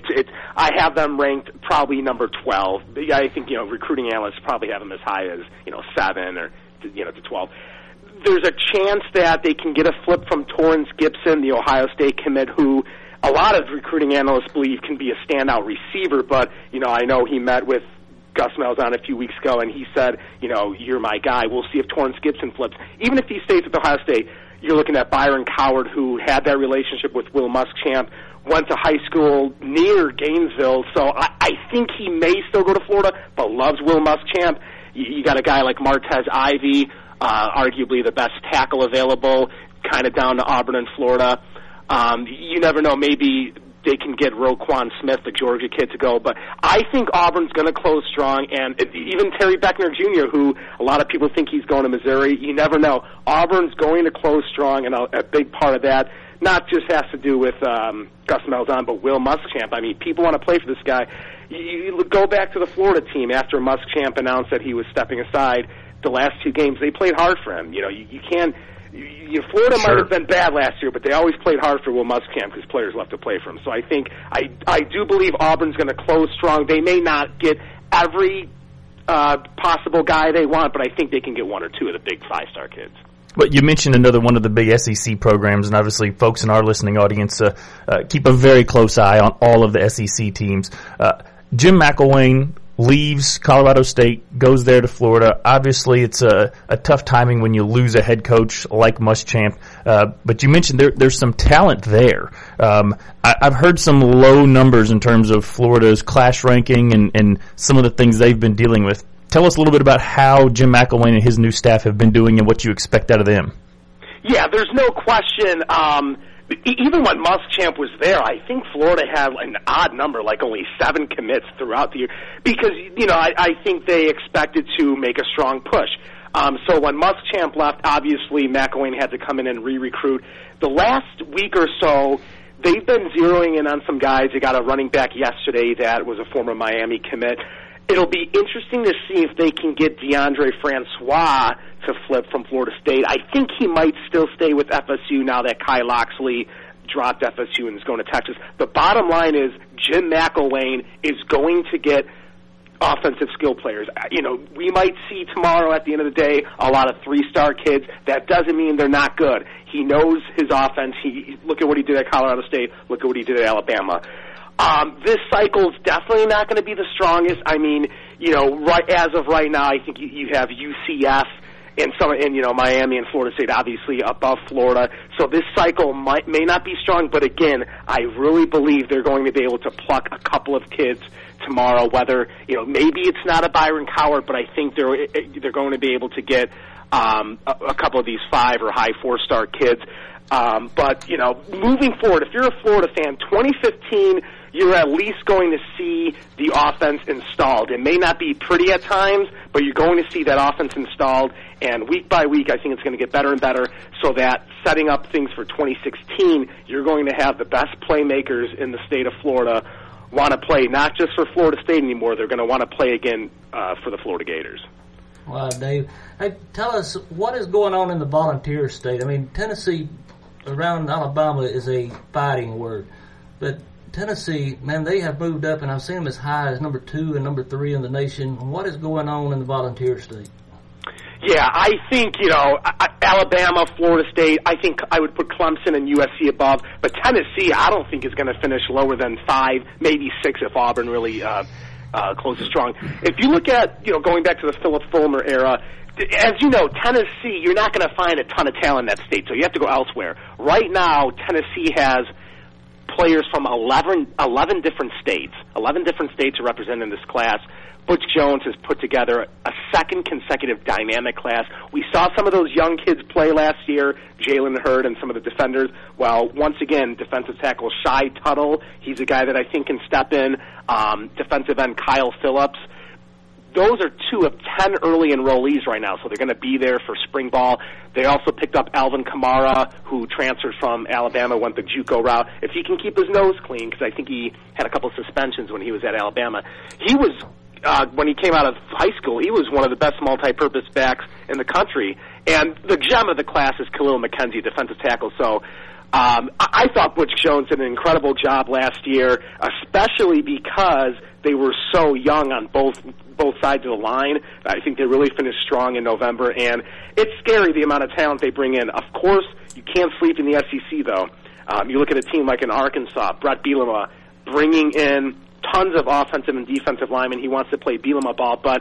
I: I have them ranked probably number 12. I think, recruiting analysts probably have them as high as, 7 or, to 12. There's a chance that they can get a flip from Torrance Gibson, the Ohio State commit, who a lot of recruiting analysts believe can be a standout receiver, but, I know he met with Gus Malzahn a few weeks ago, and he said, you're my guy. We'll see if Torrance Gibson flips. Even if he stays at Ohio State, you're looking at Byron Coward, who had that relationship with Will Muschamp, went to high school near Gainesville, so I think he may still go to Florida, but loves Will Muschamp. You got a guy like Martez Ivey, arguably the best tackle available, kind of down to Auburn and Florida. You never know, maybe they can get Roquan Smith, the Georgia kid, to go. But I think Auburn's going to close strong, and even Terry Beckner Jr., who a lot of people think he's going to Missouri, you never know. Auburn's going to close strong, and a big part of that not just has to do with Gus Malzahn, but Will Muschamp. I mean, people want to play for this guy. You go back to the Florida team after Muschamp announced that he was stepping aside. The last 2 games, they played hard for him. You can't. Florida might have been bad last year, but they always played hard for Will Muschamp because players left to play for him. So I think I do believe Auburn's going to close strong. They may not get every possible guy they want, but I think they can get one or two of the big 5-star kids.
H: But you mentioned another one of the big SEC programs, and obviously folks in our listening audience keep a very close eye on all of the SEC teams. Jim McElwain leaves Colorado State, goes there to Florida. Obviously, it's a tough timing when you lose a head coach like Muschamp. But you mentioned there's some talent there. I've heard some low numbers in terms of Florida's class ranking and some of the things they've been dealing with. Tell us a little bit about how Jim McElwain and his new staff have been doing and what you expect out of them.
I: Yeah, there's no question. Even when Muschamp was there, I think Florida had an odd number, like only 7 commits throughout the year, because, I think they expected to make a strong push. So when Muschamp left, obviously McElwain had to come in and re-recruit. The last week or so, they've been zeroing in on some guys. They got a running back yesterday that was a former Miami commit. It'll be interesting to see if they can get DeAndre Francois to flip from Florida State. I think he might still stay with FSU now that Kai Loxley dropped FSU and is going to Texas. The bottom line is Jim McElwain is going to get offensive skill players. We might see tomorrow at the end of the day a lot of 3-star kids. That doesn't mean they're not good. He knows his offense. Look at what he did at Colorado State. Look at what he did at Alabama. This cycle's definitely not going to be the strongest. I mean, right as of right now, I think you have UCF and Miami and Florida State obviously above Florida. So this cycle may not be strong, but again, I really believe they're going to be able to pluck a couple of kids tomorrow. Whether maybe it's not a Byron Cowart, but I think they're going to be able to get a couple of these 5 or high 4-star kids. But moving forward, if you're a Florida fan, 2015. You're at least going to see the offense installed. It may not be pretty at times, but you're going to see that offense installed, and week by week I think it's going to get better and better, so that setting up things for 2016, you're going to have the best playmakers in the state of Florida want to play, not just for Florida State anymore, they're going to want to play again for the Florida Gators.
D: Wow, Dave. Hey, tell us, what is going on in the volunteer state? I mean, Tennessee around Alabama is a fighting word, but Tennessee, man, they have moved up, and I've seen them as high as number 2 and number 3 in the nation. What is going on in the volunteer state?
I: Yeah, I think, Alabama, Florida State, I think I would put Clemson and USC above, but Tennessee I don't think is going to finish lower than 5, maybe 6 if Auburn really closes strong. If you look at, going back to the Philip Fulmer era, as you know, Tennessee, you're not going to find a ton of talent in that state, so you have to go elsewhere. Right now, Tennessee has players from 11 different states. 11 different states are represented in this class. Butch Jones has put together a second consecutive dynamic class. We saw some of those young kids play last year, Jalen Hurd and some of the defenders. Well, once again, defensive tackle Shai Tuttle, he's a guy that I think can step in. Defensive end Kyle Phillips. Those are 2 of 10 early enrollees right now, so they're going to be there for spring ball. They also picked up Alvin Kamara, who transferred from Alabama, went the JUCO route. If he can keep his nose clean, because I think he had a couple suspensions when he was at Alabama, he was, when he came out of high school, he was one of the best multi-purpose backs in the country. And the gem of the class is Khalil McKenzie, defensive tackle. So I thought Butch Jones did an incredible job last year, especially because they were so young on both sides of the line. I think they really finished strong in November, and it's scary the amount of talent they bring in. Of course, you can't sleep in the SEC, though. You look at a team like in Arkansas, Brett Bielema bringing in tons of offensive and defensive linemen. He wants to play Bielema ball, but,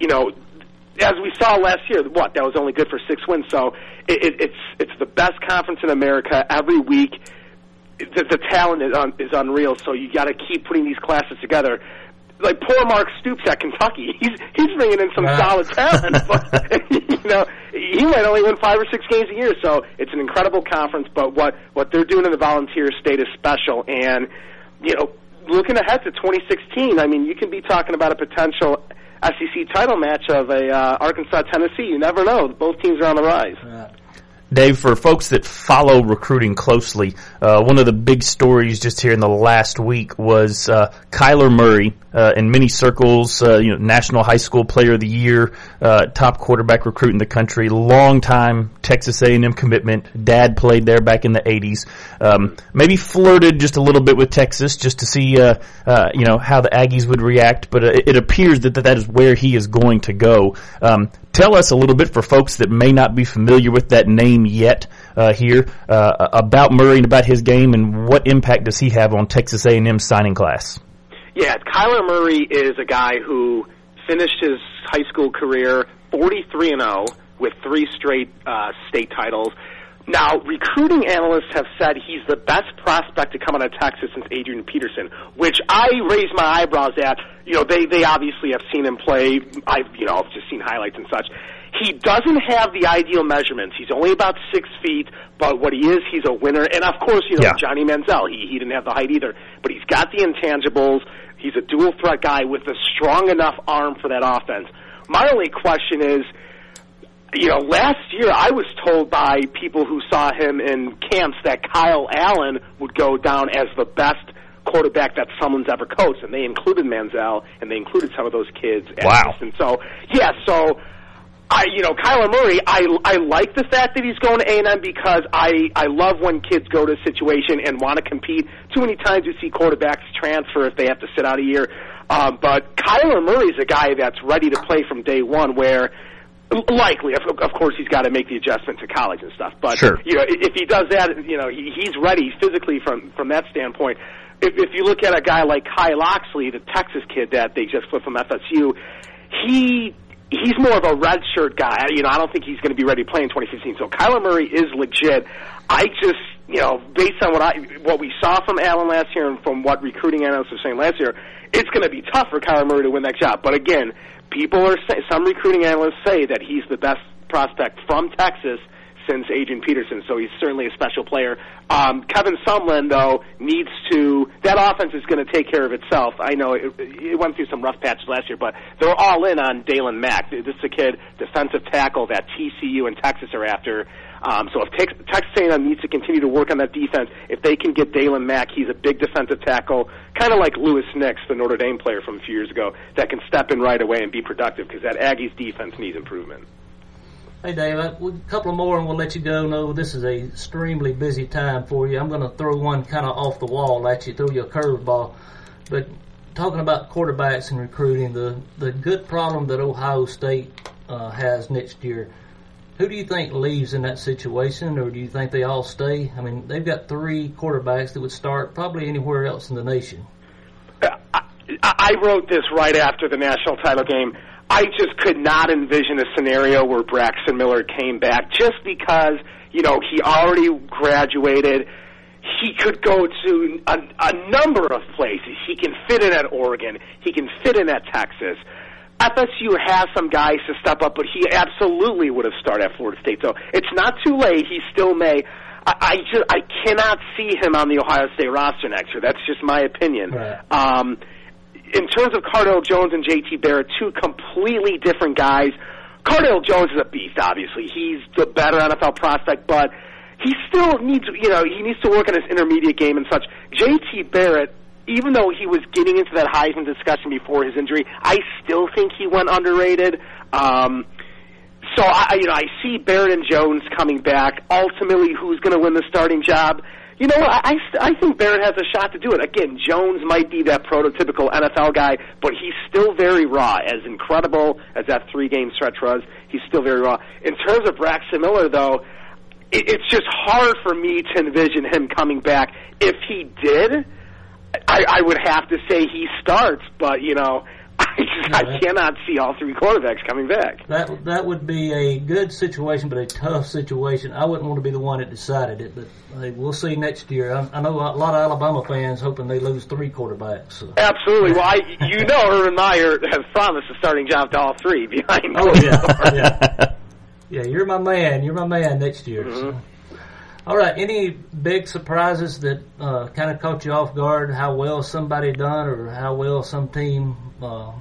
I: as we saw last year, that was only good for 6 wins. So it's the best conference in America every week. The talent is unreal, so you got to keep putting these classes together. Like poor Mark Stoops at Kentucky, he's bringing in some solid talent, but he might only win 5 or 6 games a year. So it's an incredible conference, but what they're doing in the volunteer state is special. And looking ahead to 2016, I mean, you can be talking about a potential SEC title match of a Arkansas Tennessee. You never know; both teams are on the rise.
D: Right.
H: Dave, for folks that follow recruiting closely, one of the big stories just here in the last week was Kyler Murray in many circles, National High School Player of the Year, top quarterback recruit in the country, long-time Texas A&M commitment. Dad played there back in the 80s. Maybe flirted just a little bit with Texas just to see how the Aggies would react, but it appears that is where he is going to go. Tell us a little bit, for folks that may not be familiar with that name yet here, about Murray and about his game, and what impact does he have on Texas A&M's signing class?
I: Yeah, Kyler Murray is a guy who finished his high school career 43-0 with 3 straight state titles. Now, recruiting analysts have said he's the best prospect to come out of Texas since Adrian Peterson, which I raised my eyebrows at. They obviously have seen him play. I've just seen highlights and such. He doesn't have the ideal measurements. He's only about 6 feet, but what he is, he's a winner. And, of course, Johnny Manziel, he didn't have the height either. But he's got the intangibles. He's a dual-threat guy with a strong enough arm for that offense. My only question is, last year I was told by people who saw him in camps that Kyle Allen would go down as the best quarterback that someone's ever coached, and they included Manziel, and they included some of those kids.
H: Wow.
I: And so, Kyler Murray, I like the fact that he's going to A&M because I love when kids go to a situation and want to compete. Too many times you see quarterbacks transfer if they have to sit out a year. But Kyler Murray's a guy that's ready to play from day one, where likely, of course, he's got to make the adjustment to college and stuff. But
H: sure.
I: If he does that, he's ready physically from that standpoint. If you look at a guy like Kyle Oxley, the Texas kid that they just flipped from FSU, he's more of a redshirt guy. I don't think he's going to be ready to play in 2015. So Kyler Murray is legit. I just, based on what we saw from Allen last year and from what recruiting analysts were saying last year, it's going to be tough for Kyler Murray to win that job. But again, some recruiting analysts say that he's the best prospect from Texas since Adrian Peterson, so he's certainly a special player. Kevin Sumlin, though, that offense is going to take care of itself. I know it went through some rough patches last year, but they're all in on Dalen Mack. This is a kid, defensive tackle, that TCU and Texas are after. So if Texas A&M needs to continue to work on that defense, if they can get Dalen Mack, he's a big defensive tackle, kind of like Lewis Nix, the Notre Dame player from a few years ago, that can step in right away and be productive, because that Aggies defense needs improvement.
D: Hey, Dave, a couple more and we'll let you go. No, this is a extremely busy time for you. I'm going to throw one kind of off the wall at you, throw you a curveball. But talking about quarterbacks and recruiting, the good problem that Ohio State has next year, who do you think leaves in that situation, or do you think they all stay? I mean, they've got 3 quarterbacks that would start probably anywhere else in the nation.
I: I wrote this right after the national title game. I just could not envision a scenario where Braxton Miller came back, just because, he already graduated. He could go to a number of places. He can fit in at Oregon. He can fit in at Texas. FSU has some guys to step up, but he absolutely would have started at Florida State. So it's not too late. He still may. I cannot see him on the Ohio State roster next year. That's just my opinion. Right. In terms of Cardale Jones and J.T. Barrett, 2 completely different guys. Cardale Jones is a beast, obviously. He's the better NFL prospect, but he still needs, he needs to work on his intermediate game and such. J.T. Barrett, even though he was getting into that Heisman discussion before his injury, I still think he went underrated. So I see Barrett and Jones coming back. Ultimately, who's going to win the starting job? I think Barrett has a shot to do it. Again, Jones might be that prototypical NFL guy, but he's still very raw. As incredible as that 3-game stretch was, he's still very raw. In terms of Braxton Miller, though, it's just hard for me to envision him coming back. If he did, I would have to say he starts, but, I cannot see all 3 quarterbacks coming back.
D: That would be a good situation, but a tough situation. I wouldn't want to be the one that decided it, but we'll see next year. I know a lot of Alabama fans hoping they lose 3 quarterbacks. So.
I: Absolutely. Well, Urban Meyer has promised a starting job to all 3 behind.
D: Oh yeah. Yeah, you're my man. You're my man next year. Mm-hmm. So. All right, any big surprises that kind of caught you off guard, how well somebody done or how well some team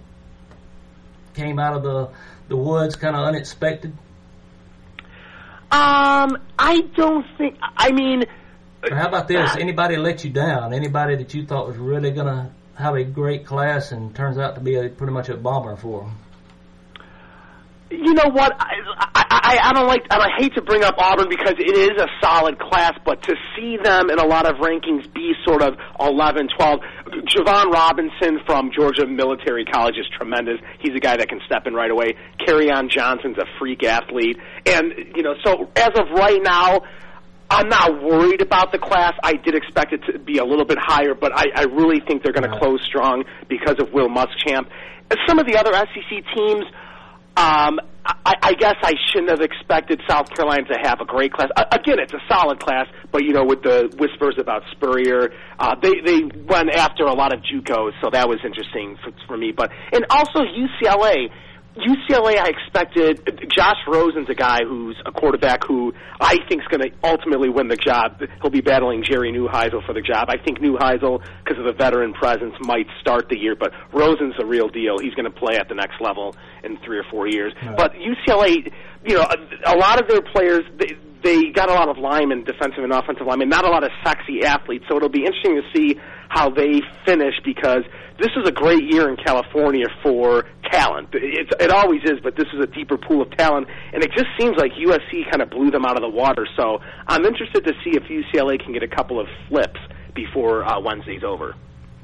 D: came out of the woods kind of unexpected?
I: I don't think. I mean,
D: or how about this? Anybody let you down? Anybody that you thought was really going to have a great class and turns out to be pretty much a bomber for them?
I: You know what? I don't like. I hate to bring up Auburn because it is a solid class, but to see them in a lot of rankings be sort of 11, 12. Javon Robinson from Georgia Military College is tremendous. He's a guy that can step in right away. Kerryon Johnson's a freak athlete, and so as of right now, I'm not worried about the class. I did expect it to be a little bit higher, but I really think they're going to close strong because of Will Muschamp. Some of the other SEC teams. I guess I shouldn't have expected South Carolina to have a great class. Again, it's a solid class, but with the whispers about Spurrier, they went after a lot of JUCOs, so that was interesting for me. And also UCLA, I expected Josh Rosen's a guy who's a quarterback who I think is going to ultimately win the job. He'll be battling Jerry Neuheisel for the job. I think Neuheisel, because of the veteran presence, might start the year, but Rosen's the real deal. He's going to play at the next level in 3 or 4 years. Right. But UCLA, a lot of their players, they got a lot of linemen, defensive and offensive linemen, not a lot of sexy athletes, so it'll be interesting to see how they finish because this is a great year in California for talent. It always is, but this is a deeper pool of talent, and it just seems like USC kind of blew them out of the water. So I'm interested to see if UCLA can get a couple of flips before Wednesday's over.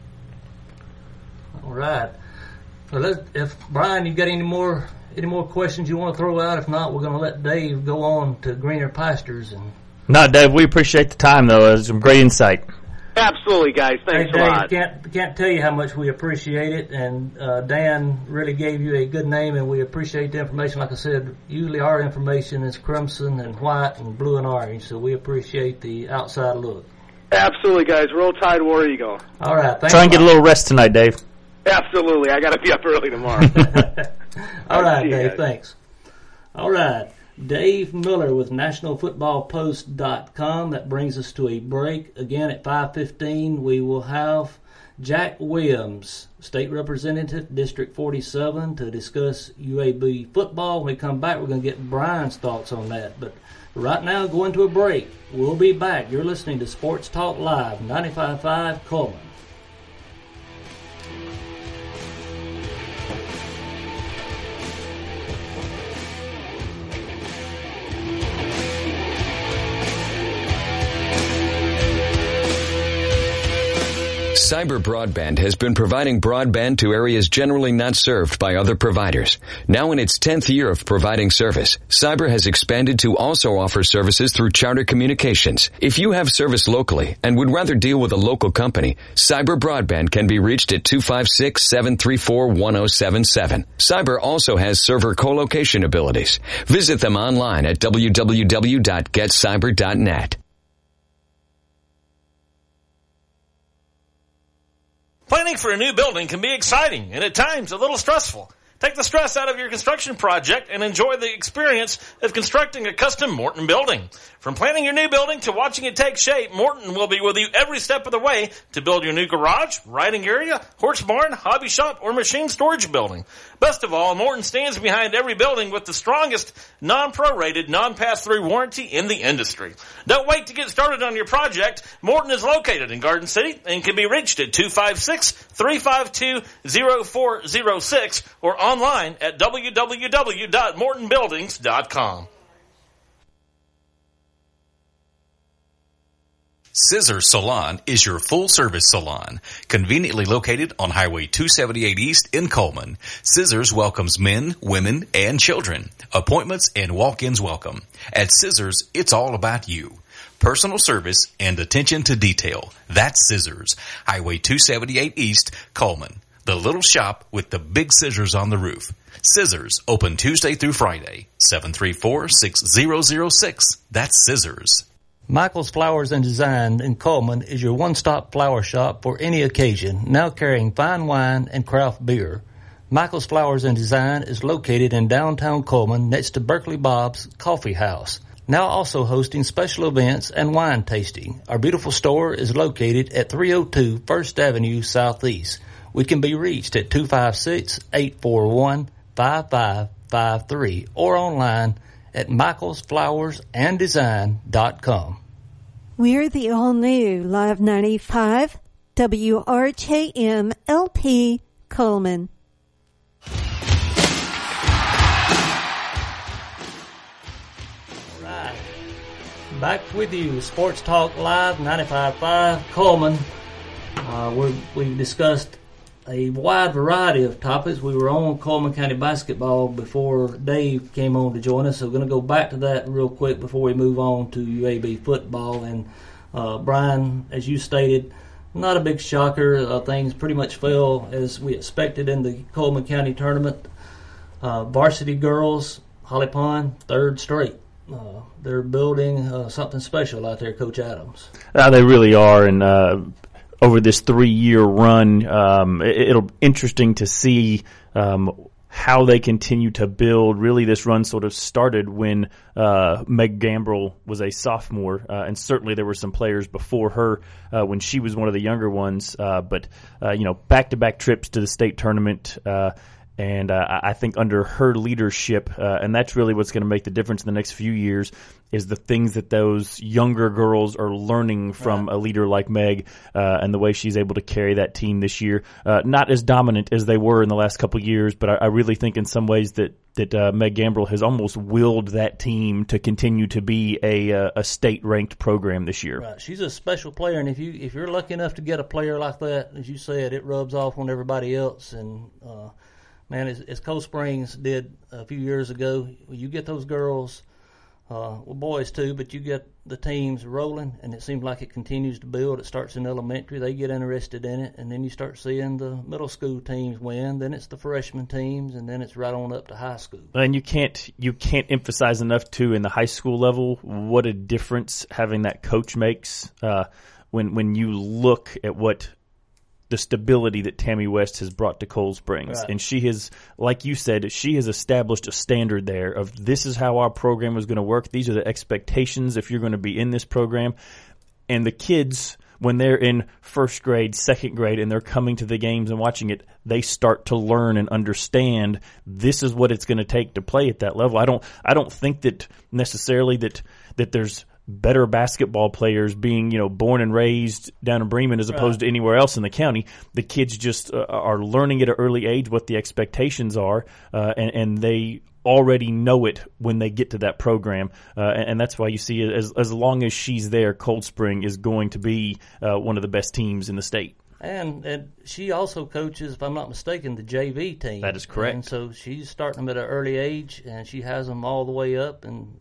D: All right. Well, if Brian, you got any more questions you want to throw out? If not, we're going to let Dave go on to greener pastures.
H: No, Dave, we appreciate the time, though. It was some great insight.
I: Absolutely, guys. Thanks
D: a
I: lot.
D: Can't tell you how much we appreciate it, and Dan really gave you a good name, and we appreciate the information. Like I said, usually our information is crimson and white and blue and orange, so we appreciate the outside look.
I: Absolutely, guys. Roll Tide, War Eagle.
D: All right.
H: Try and get a little rest tonight, Dave.
I: Absolutely. I got to be up early tomorrow.
D: All right, Dave. Thanks. All right. Dave Miller with NationalFootballPost.com. That brings us to a break. Again, at 5:15, we will have Jack Williams, State Representative, District 47, to discuss UAB football. When we come back, we're going to get Brian's thoughts on that. But right now, going to a break. We'll be back. You're listening to Sports Talk Live, 95.5 Coleman.
F: Cyber Broadband has been providing broadband to areas generally not served by other providers. Now in its 10th year of providing service, Cyber has expanded to also offer services through Charter Communications. If you have service locally and would rather deal with a local company, Cyber Broadband can be reached at 256-734-1077. Cyber also has server co-location abilities. Visit them online at www.getcyber.net.
B: Planning for a new building can be exciting and at times a little stressful. Take the stress out of your construction project and enjoy the experience of constructing a custom Morton building. From planning your new building to watching it take shape, Morton will be with you every step of the way to build your new garage, riding area, horse barn, hobby shop, or machine storage building. Best of all, Morton stands behind every building with the strongest non-prorated, non-pass-through warranty in the industry. Don't wait to get started on your project. Morton is located in Garden City and can be reached at 256-352-0406 or online at www.mortonbuildings.com.
E: Scissors Salon is your full-service salon, conveniently located on Highway 278 East in Coleman. Scissors welcomes men, women, and children. Appointments and walk-ins welcome. At Scissors, it's all about you. Personal service and attention to detail. That's Scissors. Highway 278 East, Coleman. The little shop with the big scissors on the roof. Scissors, open Tuesday through Friday. 734-6006. That's Scissors.
D: Michael's Flowers and Design in Coleman is your one-stop flower shop for any occasion, now carrying fine wine and craft beer. Michael's Flowers and Design is located in downtown Coleman next to Berkeley Bob's Coffee House, now also hosting special events and wine tasting. Our beautiful store is located at 302 First Avenue Southeast. We can be reached at 256-841-5553 or online at michaelsflowersanddesign.com.
C: We're the all-new Live 95 WRJM LP Coleman.
D: All right. Back with you, Sports Talk Live 95.5 Coleman. We've discussed a wide variety of topics. We were on Coleman County basketball before Dave came on to join us, so we're going to go back to that real quick before we move on to UAB football. And Brian, as you stated, not a big shocker. Things pretty much fell as we expected in the Coleman County tournament. Varsity girls, Holly Pond, third straight. They're building something special out there, Coach Adams.
H: They really are, and over this 3-year run, it'll be interesting to see how they continue to build. Really, this run sort of started when Meg Gambrell was a sophomore, and certainly there were some players before her when she was one of the younger ones. But back-to-back trips to the state tournament. And I think under her leadership, and that's really what's going to make the difference in the next few years, is the things that those younger girls are learning from a leader like Meg, and the way she's able to carry that team this year. Not as dominant as they were in the last couple of years, but I really think in some ways that Meg Gambrell has almost willed that team to continue to be a state-ranked program this year.
D: Right. She's a special player, and if you're lucky enough to get a player like that, as you said, it rubs off on everybody else. And man, as Cold Springs did a few years ago, you get those girls, boys too, but you get the teams rolling, and it seems like it continues to build. It starts in elementary, they get interested in it, and then you start seeing the middle school teams win, then it's the freshman teams, and then it's right on up to high school.
H: And you can't emphasize enough, too, in the high school level, what a difference having that coach makes when you look at what the stability that Tammy West has brought to Cold Springs. Right. And she has, like you said, she has established a standard there of this is how our program is going to work. These are the expectations if you're going to be in this program. And the kids, when they're in first grade, second grade, and they're coming to the games and watching it, they start to learn and understand this is what it's going to take to play at that level. I don't think that necessarily that there's better basketball players being, born and raised down in Bremen as opposed to anywhere else in the county. The kids just are learning at an early age what the expectations are, and they already know it when they get to that program. And that's why you see as long as she's there, Cold Spring is going to be one of the best teams in the state.
D: And she also coaches, if I'm not mistaken, the JV team.
H: That is correct.
D: And so she's starting them at an early age, and she has them all the way up. And,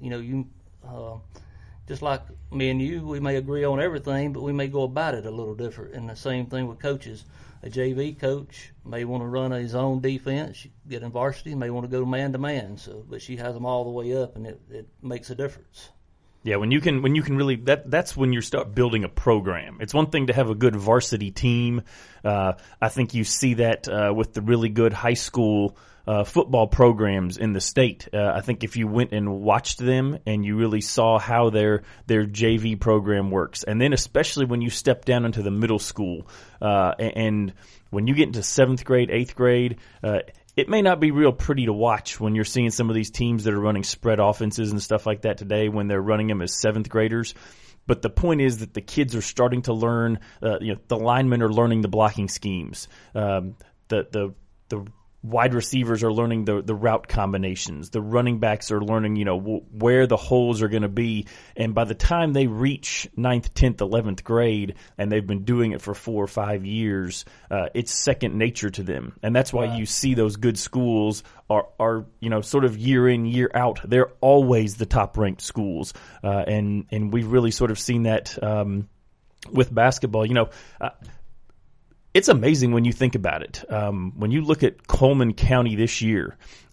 D: just like me and you, we may agree on everything, but we may go about it a little different. And the same thing with coaches. A JV coach may want to run his own defense, get in varsity, may want to go man-to-man. But she has them all the way up, and it makes a difference.
H: Yeah, when you can really that's when you start building a program. It's one thing to have a good varsity team. I think you see that with the really good high school football programs in the state. I think if you went and watched them and you really saw how their JV program works, and then especially when you step down into the middle school and when you get into 7th grade, 8th grade, it may not be real pretty to watch when you're seeing some of these teams that are running spread offenses and stuff like that today when they're running them as 7th graders. But the point is that the kids are starting to learn, the linemen are learning the blocking schemes. The wide receivers are learning the route combinations. The running backs are learning, where the holes are going to be. And by the time they reach 9th, 10th, 11th grade, and they've been doing it for 4 or 5 years, it's second nature to them. And that's why you see those good schools are sort of year in, year out. They're always the top-ranked schools. And we've really sort of seen that with basketball. It's amazing when you think about it. When you look at Coleman County this year,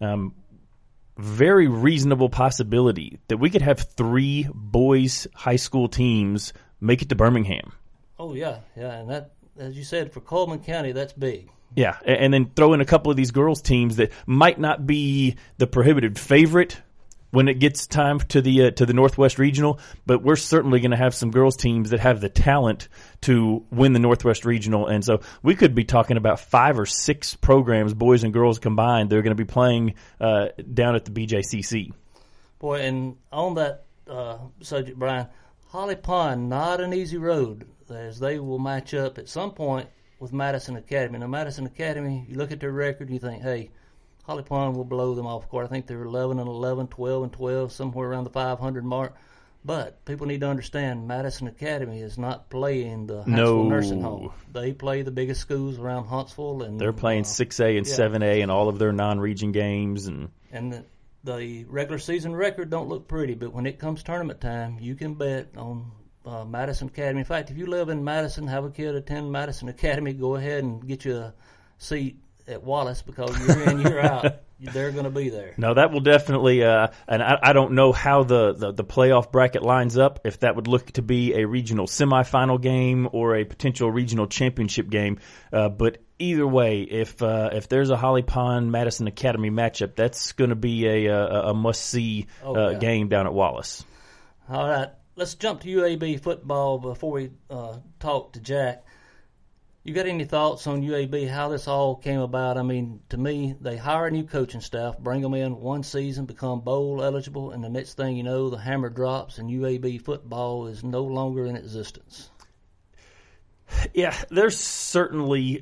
H: very reasonable possibility that we could have 3 boys high school teams make it to Birmingham.
D: Oh, yeah. And that, as you said, for Coleman County, that's big.
H: Yeah, and then throw in a couple of these girls teams that might not be the prohibited favorite when it gets time to the Northwest Regional, but we're certainly going to have some girls teams that have the talent to win the Northwest Regional, and so we could be talking about 5 or 6 programs, boys and girls combined, that are going to be playing down at the BJCC.
D: Boy, and on that subject, Brian, Holly Pond, not an easy road, as they will match up at some point with Madison Academy. Now, Madison Academy, you look at their record, you think, hey, Holly Pond will blow them off court. I think they're 11-11, 12-12, somewhere around the 500 mark. But people need to understand, Madison Academy is not playing the Huntsville Nursing Home. They play the biggest schools around Huntsville, and
H: they're playing 6A and 7A in all of their non-region games, and
D: the regular season record don't look pretty. But when it comes tournament time, you can bet on Madison Academy. In fact, if you live in Madison, have a kid attend Madison Academy, go ahead and get you a seat at Wallace, because year in, year out, they're going to be there.
H: No, that will definitely, and I don't know how the playoff bracket lines up, if that would look to be a regional semifinal game or a potential regional championship game. But either way, if there's a Holly Pond Madison Academy matchup, that's going to be a must-see game down at Wallace.
D: All right, let's jump to UAB football before we talk to Jack. You got any thoughts on UAB, how this all came about? I mean, to me, they hire a new coaching staff, bring them in one season, become bowl eligible, and the next thing you know, the hammer drops and UAB football is no longer in existence.
H: Yeah, there's certainly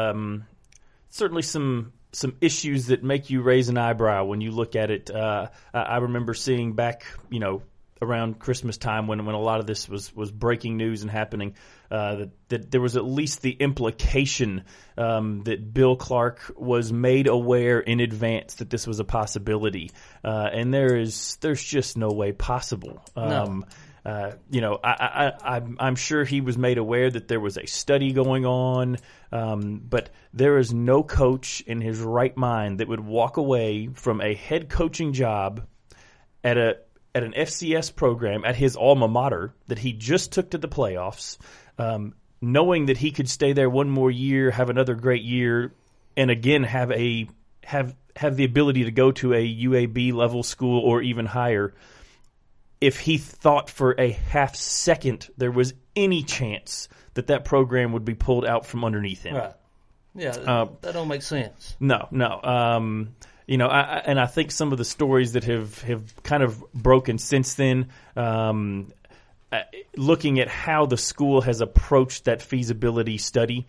H: some issues that make you raise an eyebrow when you look at it. I remember seeing back, around Christmas time when a lot of this was breaking news and happening, that there was at least the implication that Bill Clark was made aware in advance that this was a possibility, and there's just no way possible.
D: No.
H: I'm sure he was made aware that there was a study going on, but there is no coach in his right mind that would walk away from a head coaching job at an FCS program at his alma mater that he just took to the playoffs, knowing that he could stay there one more year, have another great year, and again have the ability to go to a UAB level school or even higher, if he thought for a half second there was any chance that program would be pulled out from underneath him.
D: Right. Yeah, that don't make sense.
H: No. I think some of the stories that have kind of broken since then, looking at how the school has approached that feasibility study,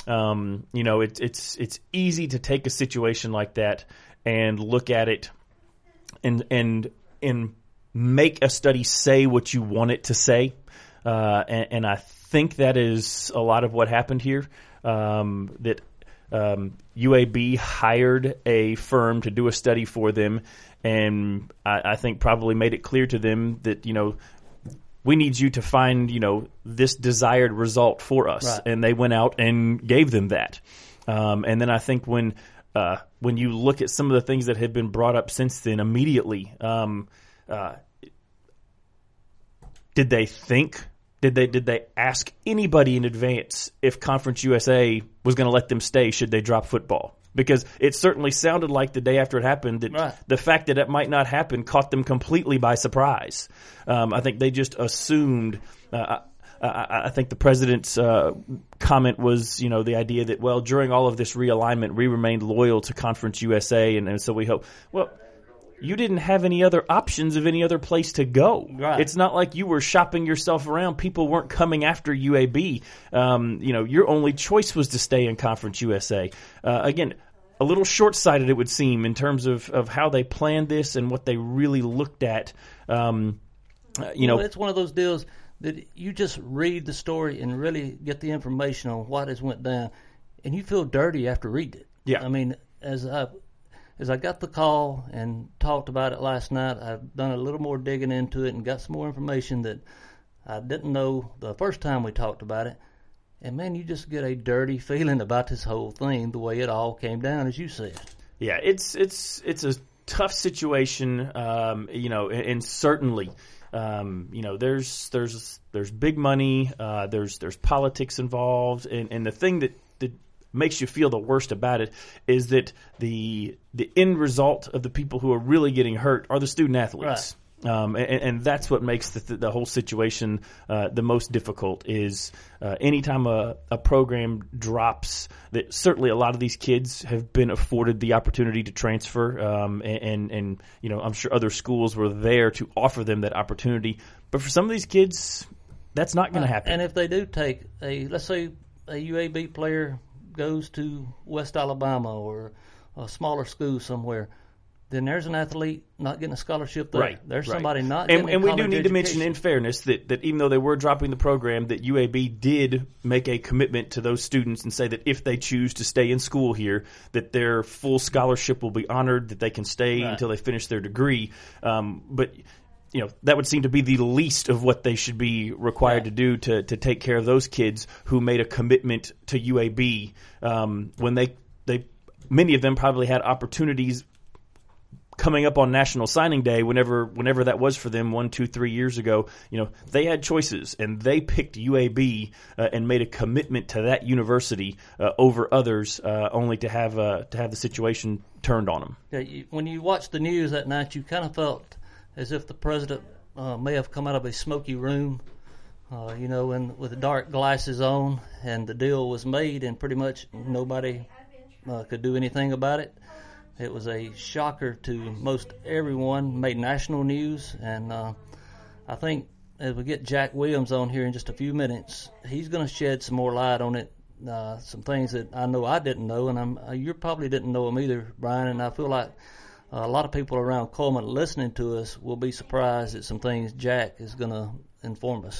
H: it's easy to take a situation like that and look at it and make a study say what you want it to say, and I think that is a lot of what happened here. That UAB hired a firm to do a study for them, and I think probably made it clear to them that, we need you to find, this desired result for us.
D: Right.
H: And they went out and gave them that. And then I think when you look at some of the things that have been brought up since then, immediately, did they ask anybody in advance if Conference USA was going to let them stay should they drop football? Because it certainly sounded like the day after it happened that
D: right.
H: The fact that it might not happen caught them completely by surprise. I think they just assumed. I think the president's comment was, the idea that, well, during all of this realignment, we remained loyal to Conference USA, and so we hope. Well, you didn't have any other options of any other place to go.
D: Right.
H: It's not like you were shopping yourself around. People weren't coming after UAB. Your only choice was to stay in Conference USA. Again, a little short-sighted, it would seem, in terms of how they planned this and what they really looked at.
D: It's one of those deals that you just read the story and really get the information on what has went down, and you feel dirty after reading it.
H: Yeah.
D: I mean, as I got the call and talked about it last night, I've done a little more digging into it and got some more information that I didn't know the first time we talked about it. And, man, you just get a dirty feeling about this whole thing, the way it all came down, as you said.
H: Yeah, it's a tough situation, and certainly, there's big money, there's politics involved, and the thing that makes you feel the worst about it is that the end result of the people who are really getting hurt are the student athletes. And that's what makes the whole situation the most difficult is anytime a program drops, that certainly a lot of these kids have been afforded the opportunity to transfer, and you know, I'm sure other schools were there to offer them that opportunity. But for some of these kids, that's not going to happen.
D: And if they do take let's say a UAB player goes to West Alabama or a smaller school somewhere, then there's an athlete not getting a scholarship there.
H: Right.
D: There's somebody not getting
H: and
D: a
H: we
D: college
H: do need to mention, in fairness, that even though they were dropping the program, that UAB did make a commitment to those students and say that if they choose to stay in school here, that their full scholarship will be honored, that they can stay until they finish their degree. But you know, that would seem to be the least of what they should be required to do to take care of those kids who made a commitment to UAB when they many of them probably had opportunities coming up on National Signing Day, whenever that was for them 1, 2, 3 years ago. You know, they had choices, and they picked UAB and made a commitment to that university over others, only to have the situation turned on them.
D: Yeah, when you watched the news that night, you kind of felt as if the president may have come out of a smoky room, you know, and with the dark glasses on, and the deal was made, and pretty much nobody could do anything about it. It was a shocker to most everyone, made national news, and I think as we get Jack Williams on here in just a few minutes, he's going to shed some more light on it, some things that I know I didn't know, and you probably didn't know them either, Brian, and I feel like a lot of people around Coleman listening to us will be surprised at some things Jack is going to inform us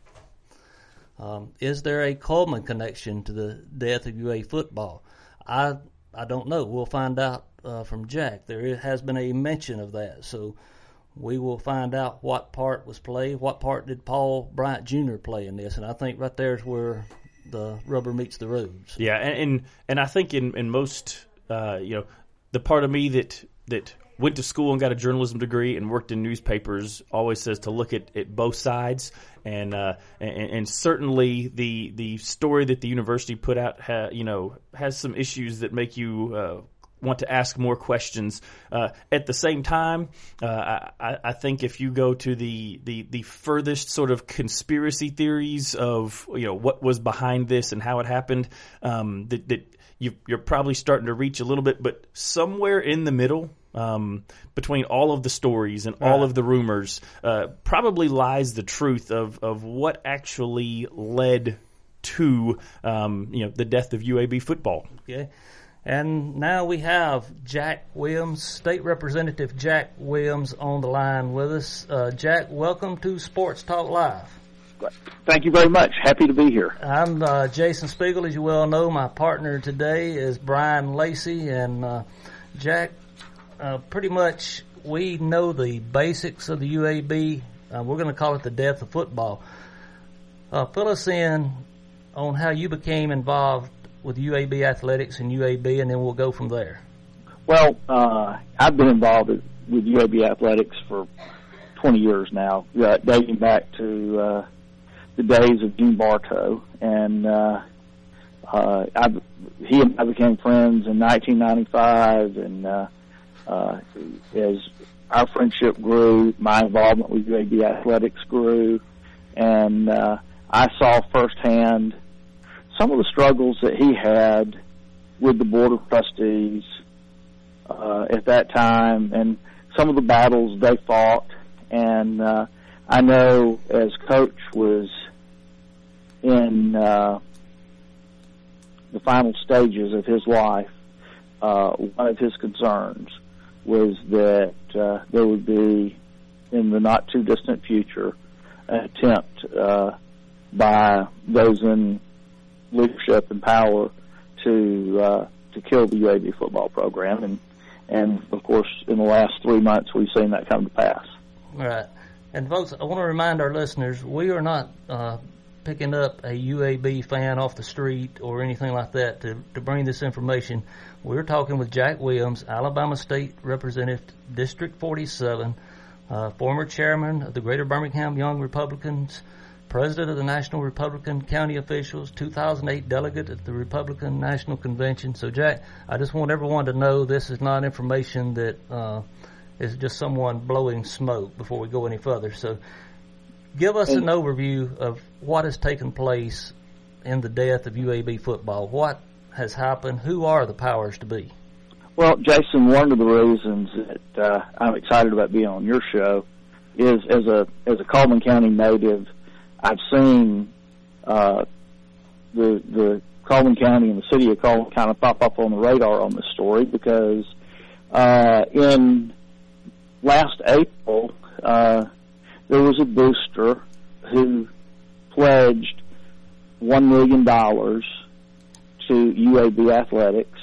D: on. Is there a Coleman connection to the death of UA football? I don't know. We'll find out from Jack. There has been a mention of that, so we will find out what part was played. What part did Paul Bryant Jr. play in this? And I think right there is where the rubber meets the road. So.
H: Yeah, and I think in most, you know, the part of me that went to school and got a journalism degree and worked in newspapers always says to look at both sides, and certainly the story that the university put out has some issues that make you want to ask more questions. At the same time, I think if you go to the furthest sort of conspiracy theories of, you know, what was behind this and how it happened, that you're probably starting to reach a little bit, but somewhere in the middle, between all of the stories and all of the rumors, probably lies the truth of what actually led to the death of UAB football.
D: Okay. And now we have Jack Williams, State Representative Jack Williams, on the line with us. Jack, welcome to Sports Talk Live.
J: Thank you very much. Happy to be here.
D: I'm Jason Spiegel, as you well know. My partner today is Brian Lacey. And Jack, pretty much we know the basics of the UAB. We're going to call it the death of football. Fill us in on how you became involved with UAB athletics and UAB, and then we'll go from there.
J: Well, I've been involved with UAB athletics for 20 years now, dating back to the days of Gene Bartow, and he and I became friends in 1995, and as our friendship grew, my involvement with UAB athletics grew, and I saw firsthand some of the struggles that he had with the Board of Trustees at that time, and some of the battles they fought. And I know as Coach was in the final stages of his life, one of his concerns was that there would be, in the not-too-distant future, an attempt by those in leadership and power to kill the UAB football program, and of course in the last 3 months we've seen that come to pass.
D: Right. And folks, I want to remind our listeners, we are not picking up a UAB fan off the street or anything like that to bring this information. We're talking with Jack Williams, Alabama State Representative, District 47, former chairman of the Greater Birmingham Young Republicans, president of the National Republican County Officials, 2008 delegate at the Republican National Convention. So, Jack, I just want everyone to know this is not information that is just someone blowing smoke before we go any further. So give us an overview of what has taken place in the death of UAB football. What has happened? Who are the powers to be?
J: Well, Jason, one of the reasons that I'm excited about being on your show is as a Coleman County native, I've seen the Coleman County and the city of Coleman kind of pop up on the radar on this story because in last April there was a booster who pledged $1 million to UAB athletics,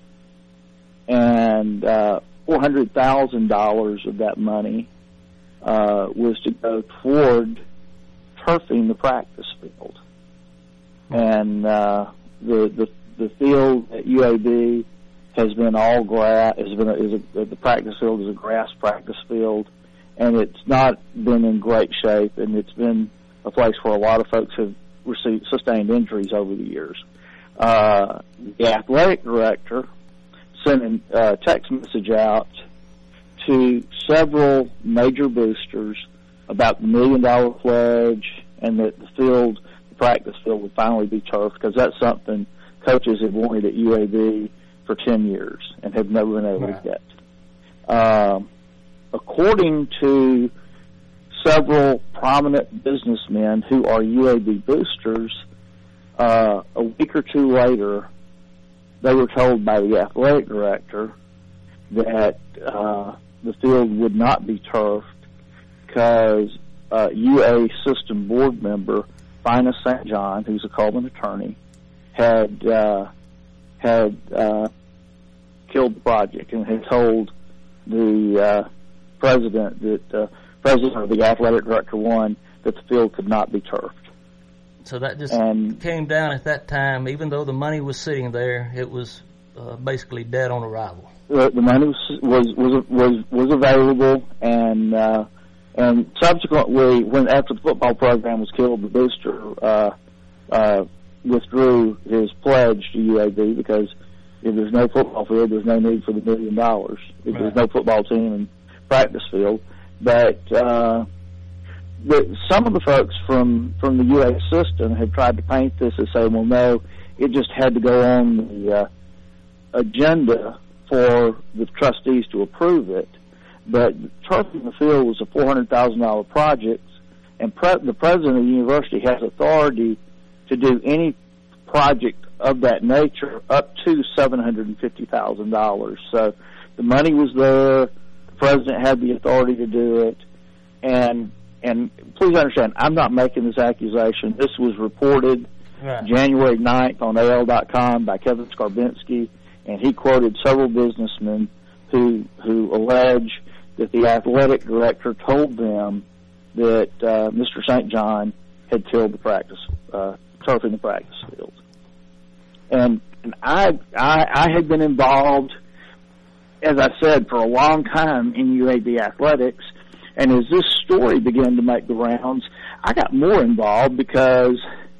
J: and $400,000 of that money was to go toward turfing the practice field. And the field at UAB has been all grass. The practice field is a grass practice field, and it's not been in great shape. And it's been a place where a lot of folks have sustained injuries over the years. The athletic director sent a text message out to several major boosters about the $1 million pledge, and that the practice field would finally be turfed, because that's something coaches have wanted at UAB for 10 years and have never been able to get. According to several prominent businessmen who are UAB boosters, a week or two later, they were told by the athletic director that the field would not be turfed because UA system board member Finus St. John, who's a Coleman attorney, had killed the project and had told the president of the athletic director one that the field could not be turfed.
D: So that just came down at that time. Even though the money was sitting there, it was basically dead on arrival.
J: The money was available, and subsequently, after the football program was killed, the booster withdrew his pledge to UAB, because if there's no football field, there's no need for the $1 million. If there's no football team and practice field, but some of the folks from the UA system have tried to paint this as saying, well, no, it just had to go on the agenda for the trustees to approve it. But turfing the field was a $400,000 project, and the president of the university has authority to do any project of that nature up to $750,000. So the money was there. The president had the authority to do it. And please understand, I'm not making this accusation. This was reported January 9th on AL.com by Kevin Skarbinski, and he quoted several businessmen who allege that the athletic director told them that Mr. St. John had killed the turfing the practice field. And I had been involved, as I said, for a long time in UAB athletics. And as this story began to make the rounds, I got more involved because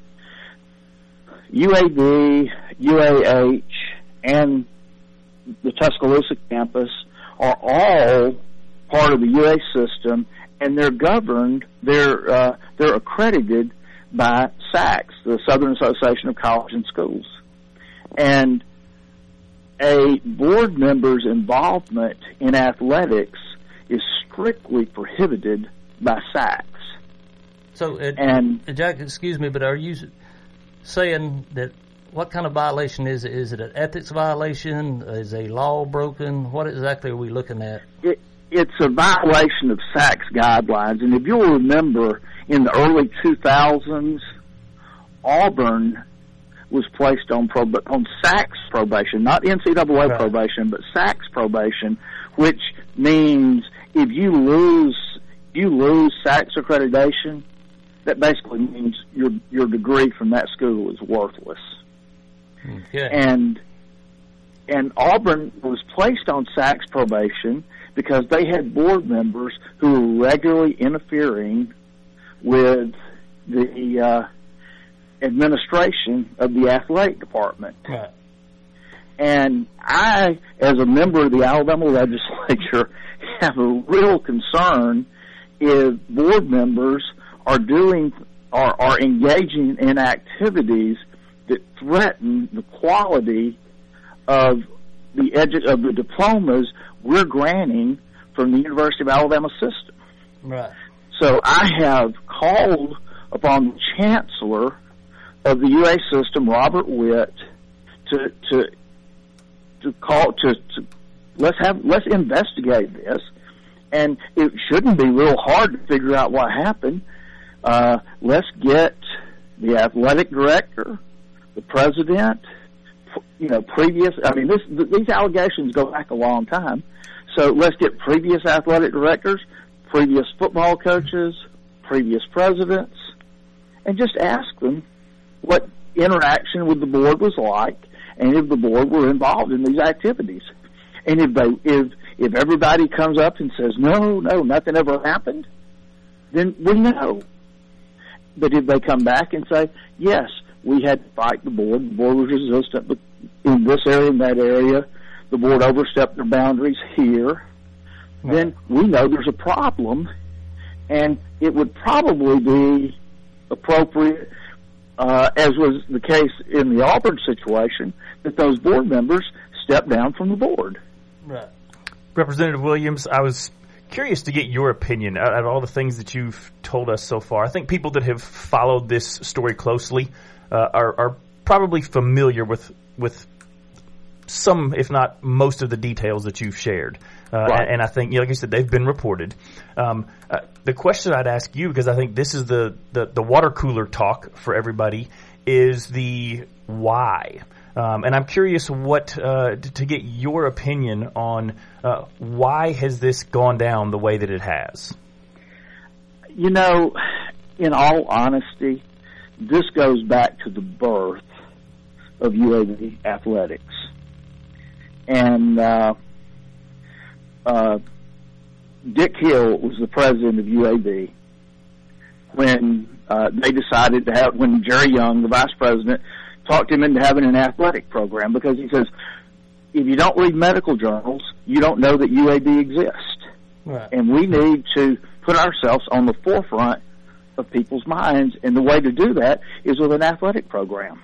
J: UAB, UAH, and the Tuscaloosa campus are all part of the UA system, and they're governed, they're accredited by SACS, the Southern Association of Colleges and Schools. And a board member's involvement in athletics is strictly prohibited by SACS.
D: So, Jack, excuse me, but are you saying that what kind of violation is it? Is it an ethics violation? Is a law broken? What exactly are we looking at?
J: It's a violation of SACS guidelines. And if you'll remember, in the early 2000s, Auburn was placed on SACS probation, not NCAA probation, but SACS probation, which means if you lose SACS accreditation, that basically means your degree from that school is worthless.
D: Okay.
J: And Auburn was placed on SACS probation because they had board members who were regularly interfering with the administration of the athletic department.
D: Right.
J: And I, as a member of the Alabama legislature, have a real concern if board members are engaging in activities that threaten the quality of the diplomas we're granting from the University of Alabama system.
D: Right.
J: So I have called upon the chancellor of the UA system, Robert Witt, let's investigate this, and it shouldn't be real hard to figure out what happened. Let's get the athletic director, the president, previous. I mean, these allegations go back a long time. So let's get previous athletic directors, previous football coaches, previous presidents, and just ask them what interaction with the board was like, and if the board were involved in these activities. And if everybody comes up and says no, nothing ever happened, then we know. But if they come back and say, yes, we had to fight the board was resistant in this area and that area, the board overstepped their boundaries here, then we know there's a problem, and it would probably be appropriate, as was the case in the Auburn situation, that those board members step down from the board.
D: Right.
H: Representative Williams, I was curious to get your opinion out of all the things that you've told us so far. I think people that have followed this story closely are probably familiar with some, if not most, of the details that you've shared.
J: Right.
H: And I think, like you said, they've been reported. The question I'd ask you, because I think this is the water cooler talk for everybody, is the why. And I'm curious to get your opinion on why has this gone down the way that it has?
J: In all honesty, this goes back to the birth of UAB athletics. And Dick Hill was the president of UAB when they decided to have, when Jerry Young, the vice president, talked him into having an athletic program, because he says, if you don't read medical journals, you don't know that UAB exists.
D: Right.
J: And we need to put ourselves on the forefront of people's minds, and the way to do that is with an athletic program.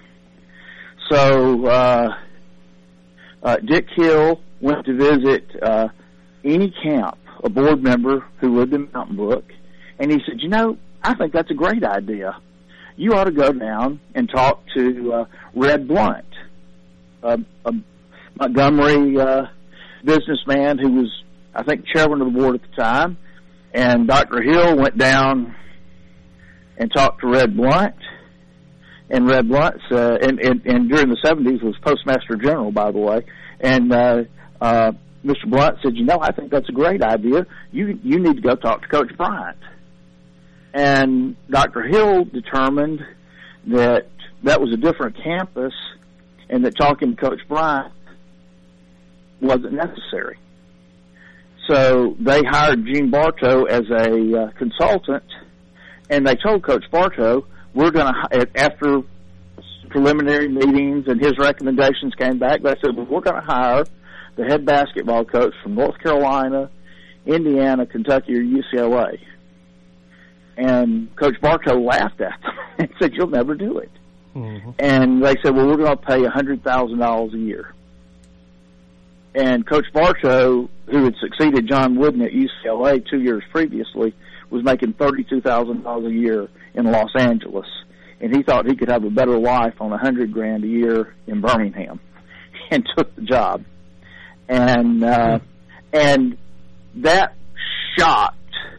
J: So Dick Hill went to visit any camp, a board member who lived in Mountain Brook, and he said, I think that's a great idea. You ought to go down and talk to Red Blunt, a Montgomery businessman who was, I think, chairman of the board at the time. And Dr. Hill went down and talked to Red Blunt. And Red Blunt, and during the 70s was Postmaster General, by the way. And Mr. Blunt said, I think that's a great idea. You need to go talk to Coach Bryant. And Dr. Hill determined that was a different campus and that talking to Coach Bryant wasn't necessary. So they hired Gene Bartow as a consultant, and they told Coach Bartow, we're going to, after preliminary meetings and his recommendations came back, they said, we're going to hire the head basketball coach from North Carolina, Indiana, Kentucky, or UCLA. And Coach Bartow laughed at them and said, you'll never do it. Mm-hmm. And they said, well, we're going to pay $100,000 a year. And Coach Bartow, who had succeeded John Wooden at UCLA 2 years previously, was making $32,000 a year in Los Angeles. And he thought he could have a better life on $100,000 a year in Birmingham, and took the job. And that shocked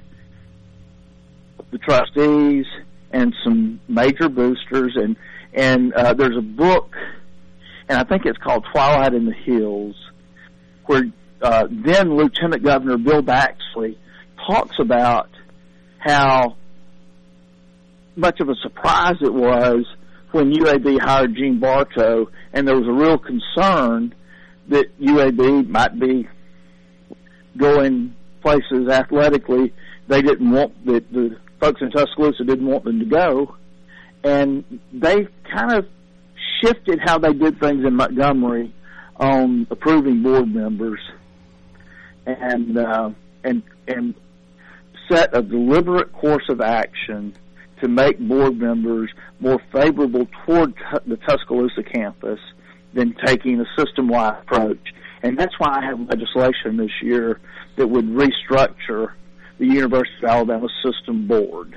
J: the trustees and some major boosters, and there's a book, and I think it's called Twilight in the Hills, where then Lieutenant Governor Bill Baxley talks about how much of a surprise it was when UAB hired Gene Bartow, and there was a real concern that UAB might be going places athletically they didn't want, that the folks in Tuscaloosa didn't want them to go, and they kind of shifted how they did things in Montgomery on approving board members. And and set a deliberate course of action to make board members more favorable toward the Tuscaloosa campus than taking a system-wide approach. And that's why I have legislation this year that would restructure the University of Alabama System Board.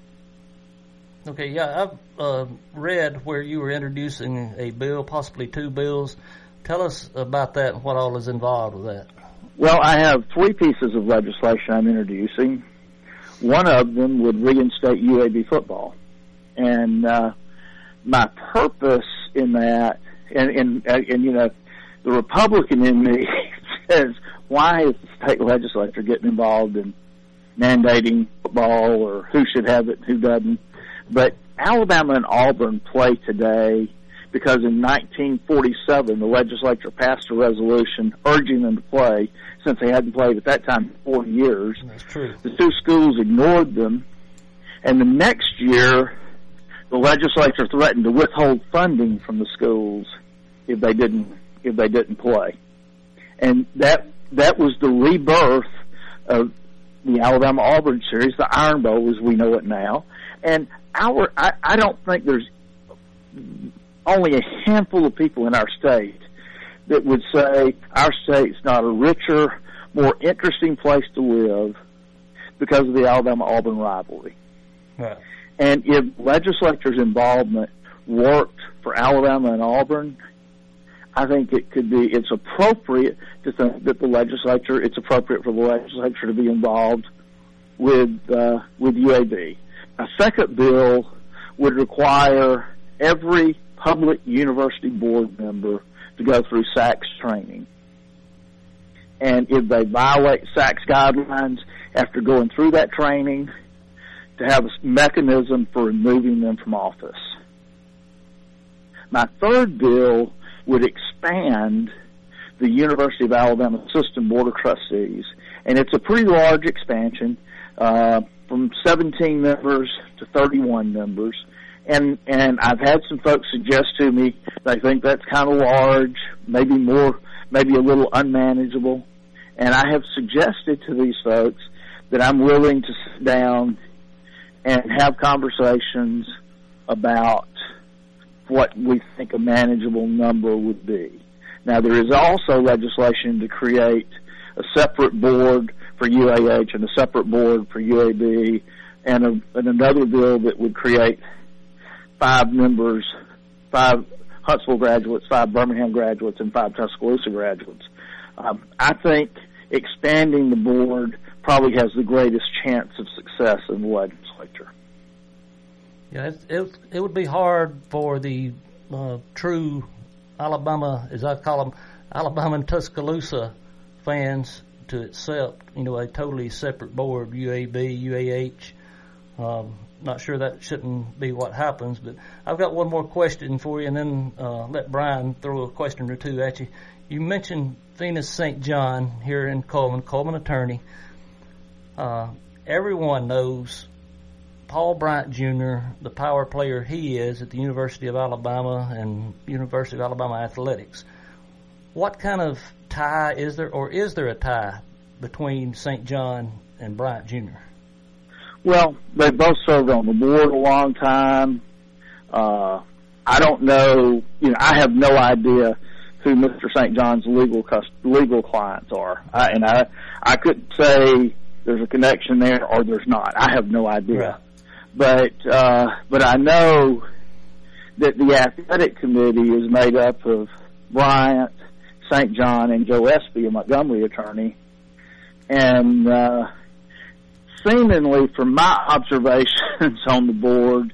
D: Okay, yeah, I've read where you were introducing a bill, possibly two bills. Tell us about that and what all is involved with that.
J: Well, I have 3 pieces of legislation I'm introducing. One of them would reinstate UAB football. And my purpose in that, and you know, the Republican in me says, why is the state legislature getting involved in mandating football or who should have it and who doesn't? But Alabama and Auburn play today because in 1947 the legislature passed a resolution urging them to play since they hadn't played at that time for 40 years.
D: That's true.
J: The 2 schools ignored them, and the next year the legislature threatened to withhold funding from the schools if they didn't play. And that was the rebirth of the Alabama-Auburn series, the Iron Bowl as we know it now. And I don't think there's only a handful of people in our state that would say our state's not a richer, more interesting place to live because of the Alabama-Auburn rivalry.
D: Right.
J: And if legislature's involvement worked for Alabama and Auburn, I think it's appropriate to think that it's appropriate for the legislature to be involved with UAB. A second bill would require every public university board member to go through SACS training. And if they violate SACS guidelines after going through that training, to have a mechanism for removing them from office. My third bill would expand the University of Alabama System Board of Trustees, and it's a pretty large expansion, from 17 members to 31 members. And I've had some folks suggest to me they think that's kind of large, maybe a little unmanageable. And I have suggested to these folks that I'm willing to sit down and have conversations about what we think a manageable number would be. Now, there is also legislation to create a separate board for UAH and a separate board for UAB, and another bill that would create 5 members, 5 Huntsville graduates, 5 Birmingham graduates, and 5 Tuscaloosa graduates. I think expanding the board probably has the greatest chance of success in the legislature.
D: Yeah, it would be hard for the true Alabama, as I call them, Alabama and Tuscaloosa fans to accept, a totally separate board, UAB, UAH. Not sure that shouldn't be what happens, but I've got one more question for you, and then let Brian throw a question or two at you. You mentioned Venus St. John here in Coleman attorney. Everyone knows Paul Bryant Jr., the power player he is at the University of Alabama and University of Alabama Athletics. What kind of tie is there, or is there a tie between St. John and Bryant Jr.?
J: Well, they both served on the board a long time. I don't know, I have no idea who Mr. St. John's legal clients are. I couldn't say there's a connection there or there's not. I have no idea. Right. But I know that the athletic committee is made up of Bryant, St. John, and Joe Espy, a Montgomery attorney. And seemingly, from my observations on the board,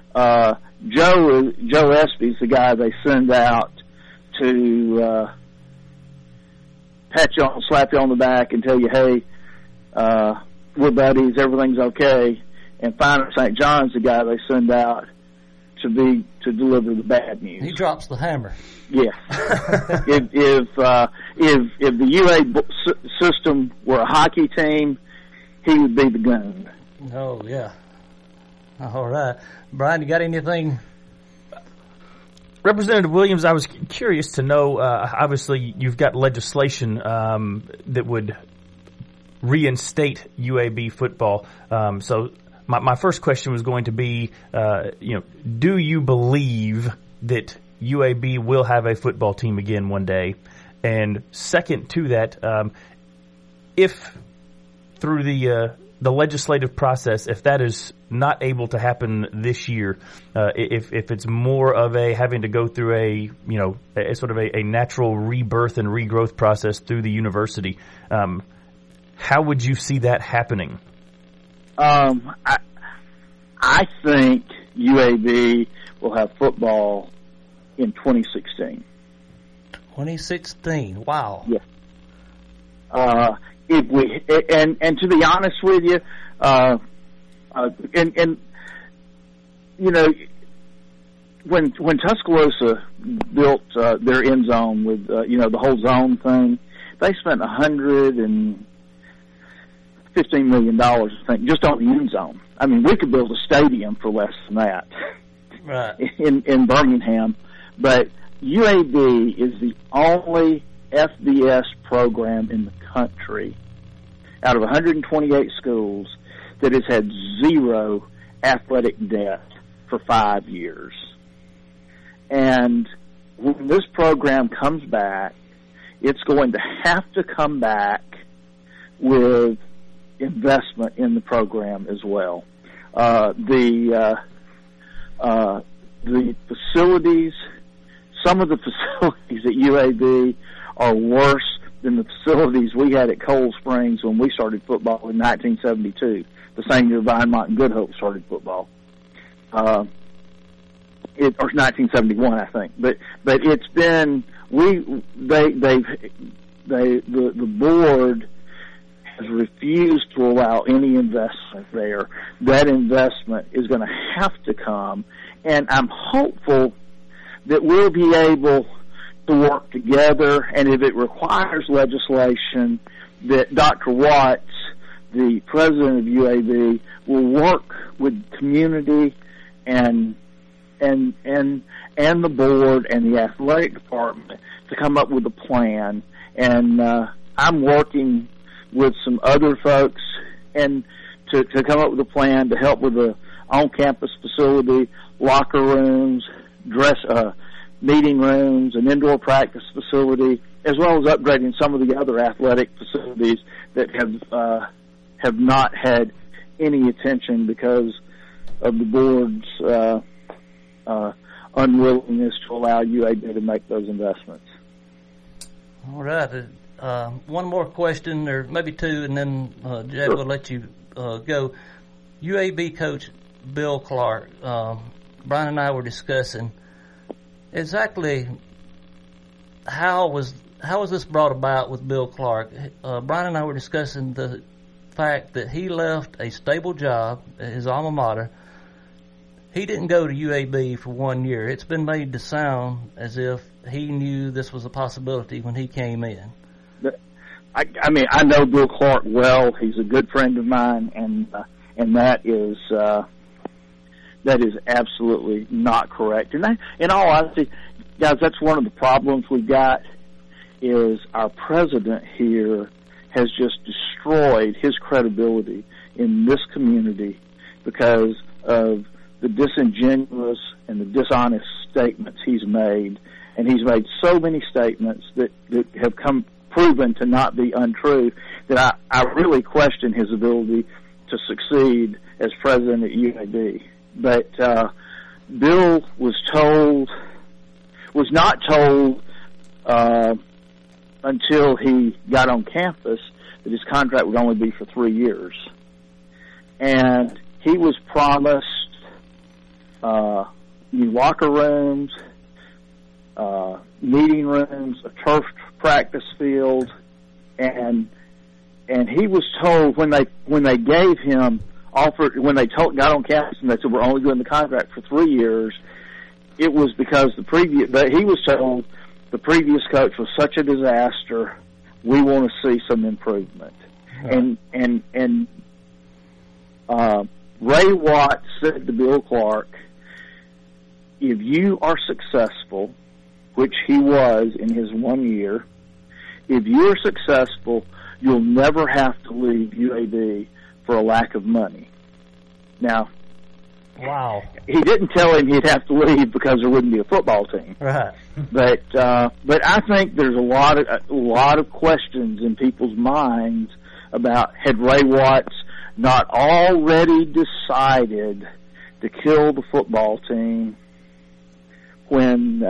J: Joe Espy's the guy they send out to pat you on, slap you on the back, and tell you, hey, we're buddies, everything's okay. And finally, St. John's the guy they send out to deliver the bad news.
D: He drops the hammer.
J: Yes. if the UA system were a hockey team, he would be the gun.
D: Oh, yeah. All right. Brian, you got anything?
H: Representative Williams, I was curious to know, obviously you've got legislation that would reinstate UAB football. So my first question was going to be, do you believe that UAB will have a football team again one day? And second to that, if through the legislative process, if that is not able to happen this year, if it's more of a having to go through a sort of a natural rebirth and regrowth process through the university, how would you see that happening?
J: I think UAB will have football in 2016.
D: 2016. Wow.
J: Yeah. If we and to be honest with you, when Tuscaloosa built their end zone with the whole zone thing, they spent $115 million, I think, just on the end zone. I mean, we could build a stadium for less than that,
D: right?
J: In Birmingham, but UAB is the only FBS program in the country out of 128 schools that has had zero athletic debt for 5 years. And when this program comes back, it's going to have to come back with investment in the program as well. The facilities, some of the facilities at UAB are worse than the facilities we had at Cold Springs when we started football in 1972, the same year Vinemont and Good Hope started football. Or 1971, I think. But it's been the board has refused to allow any investment there. That investment is going to have to come, and I'm hopeful that we'll be able to work together, and if it requires legislation, that Dr. Watts, the president of UAB, will work with the community and the board and the athletic department to come up with a plan. And I'm working with some other folks and to come up with a plan to help with the on-campus facility, locker rooms, meeting rooms, an indoor practice facility, as well as upgrading some of the other athletic facilities that have not had any attention because of the board's unwillingness to allow UAB to make those investments.
D: All right. One more question, or maybe two, and then Jed will let you go. UAB coach Bill Clark, Brian and I were discussing exactly how was this brought about with Bill Clark. Brian and I were discussing the fact that he left a stable job at his alma mater. He didn't go to UAB for 1 year. It's been made to sound as if he knew this was a possibility when he came in.
J: I mean, I know Bill Clark well. He's a good friend of mine, and that is absolutely not correct. And in all honesty, guys, that's one of the problems we've got is our president here has just destroyed his credibility in this community because of the disingenuous and the dishonest statements he's made. And he's made so many statements that have proven to not be untrue that I really question his ability to succeed as president at UAB. But Bill was not told until he got on campus that his contract would only be for 3 years. And he was promised new locker rooms, meeting rooms, a turf practice field, and he was told when they gave him got on campus and they said we're only doing the contract for 3 years, it was because he was told the previous coach was such a disaster. We want to see some improvement. Right. And Ray Watts said to Bill Clark, if you are successful, which he was in his 1 year, if you're successful, you'll never have to leave UAB for a lack of money. Now,
D: wow,
J: he didn't tell him he'd have to leave because there wouldn't be a football team.
D: Right.
J: But I think there's a lot of questions in people's minds about, had Ray Watts not already decided to kill the football team when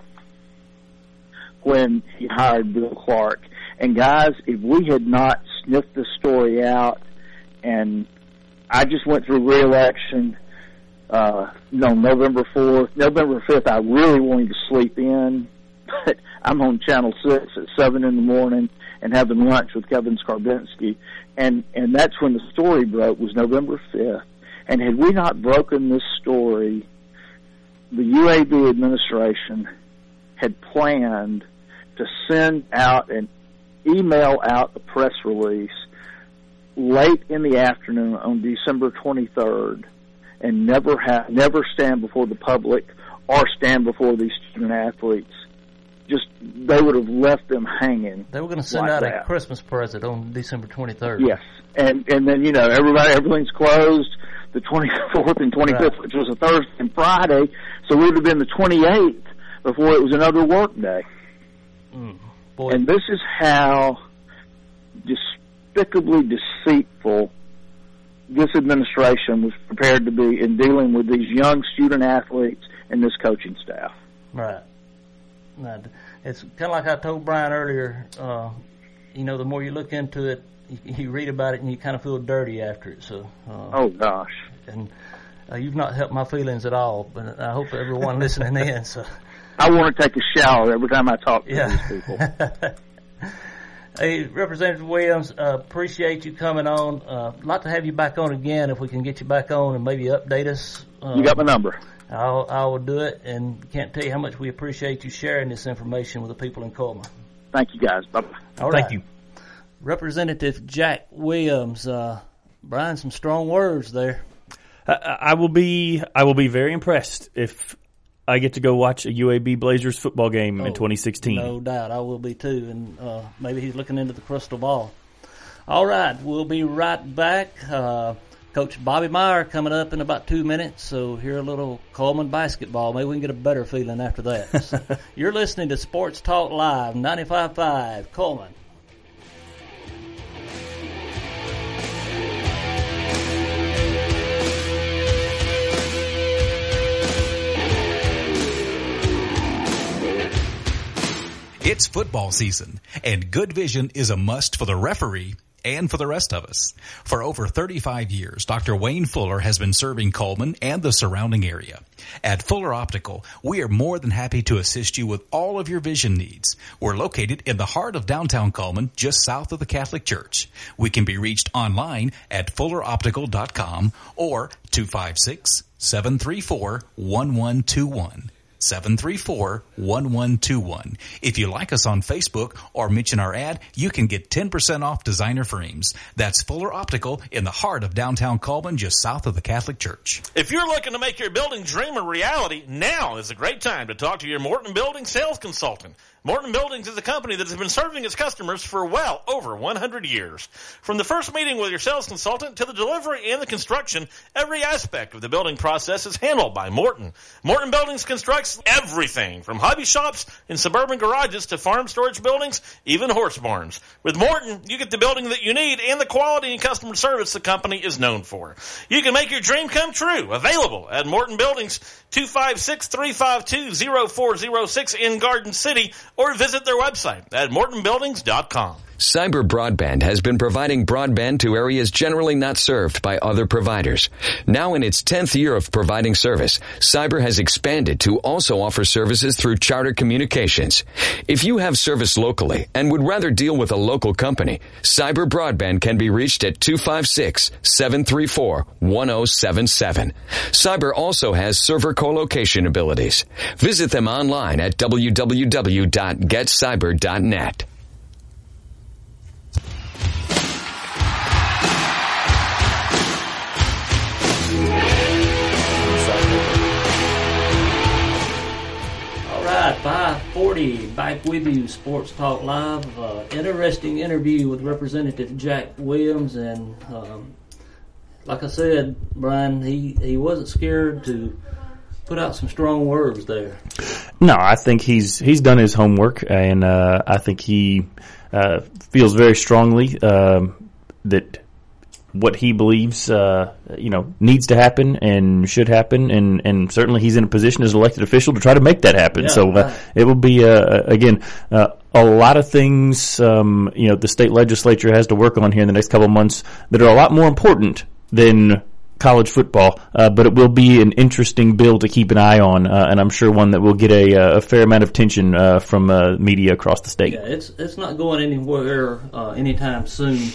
J: he hired Bill Clark. And guys, if we had not sniffed the story out, and I just went through re-election, November 4th, November 5th, I really wanted to sleep in, but I'm on Channel 6 at 7 in the morning and having lunch with Kevin Skarbinski, and that's when the story broke, was November 5th. And had we not broken this story, the UAB administration had planned to send out and email out a press release late in the afternoon on December 23rd and never stand before the public or stand before these student athletes. Just, they would have left them hanging.
D: They were going to send out a Christmas present on December 23rd.
J: Yes. And then, everything's closed the 24th and 25th, right, which was a Thursday and Friday, so it would have been the 28th before it was another work day.
D: Boy.
J: And this is how despicably deceitful this administration was prepared to be in dealing with these young student athletes and this coaching staff.
D: Right. It's kind of like I told Brian earlier, the more you look into it, you read about it and you kind of feel dirty after it. So.
J: Oh gosh.
D: And you've not helped my feelings at all, but I hope everyone listening in. So.
J: I want to take a shower every time I talk to these people.
D: Hey, Representative Williams, appreciate you coming on. I'd like to have you back on again if we can get you back on and maybe update us.
J: You got my number.
D: I will do it, and can't tell you how much we appreciate you sharing this information with the people in Coleman.
J: Thank you, guys. Bye-bye.
D: All right.
H: Thank you.
D: Representative Jack Williams. Brian, some strong words there.
H: I will be very impressed if I get to go watch a UAB Blazers football game in 2016.
D: No doubt. I will be too. And maybe he's looking into the crystal ball. All right. We'll be right back. Coach Bobby Meyer coming up in about 2 minutes. So hear a little Coleman basketball. Maybe we can get a better feeling after that. So, you're listening to Sports Talk Live, 95.5 Coleman.
E: It's football season, and good vision is a must for the referee and for the rest of us. For over 35 years, Dr. Wayne Fuller has been serving Coleman and the surrounding area. At Fuller Optical, we are more than happy to assist you with all of your vision needs. We're located in the heart of downtown Coleman, just south of the Catholic Church. We can be reached online at fulleroptical.com or 256-734-1121. 734-1121. If you like us on Facebook or mention our ad, you can get 10% off designer frames. That's Fuller Optical in the heart of downtown Coleman, just south of the Catholic Church.
B: If you're looking to make your building dream a reality, now is a great time to talk to your Morton Buildings sales consultant. Morton Buildings is a company that has been serving its customers for well over 100 years. From the first meeting with your sales consultant to the delivery and the construction, every aspect of the building process is handled by Morton. Morton Buildings constructs everything from hobby shops and suburban garages to farm storage buildings, even horse barns. With Morton, you get the building that you need and the quality and customer service the company is known for. You can make your dream come true. Available at Morton Buildings, 256-352-0406 in Garden City, or visit their website at mortonbuildings.com.
F: Cyber Broadband has been providing broadband to areas generally not served by other providers. Now in its 10th year of providing service, Cyber has expanded to also offer services through Charter Communications. If you have service locally and would rather deal with a local company, Cyber Broadband can be reached at 256-734-1077. Cyber also has server co-location abilities. Visit them online at www.getcyber.net.
D: All right, 5:40 Hey, back with you, Sports Talk Live. Interesting interview with Representative Jack Williams, and like I said, Brian, he wasn't scared to put out some strong words there.
H: No, I think he's done his homework, and I think he feels very strongly that what he believes, needs to happen and should happen, and certainly he's in a position as an elected official to try to make that happen.
D: Yeah,
H: so it will be again a lot of things. The state legislature has to work on here in the next couple of months that are a lot more important than college football, but it will be an interesting bill to keep an eye on, and I'm sure one that will get a fair amount of attention from media across the state.
D: Yeah, it's not going anywhere anytime soon.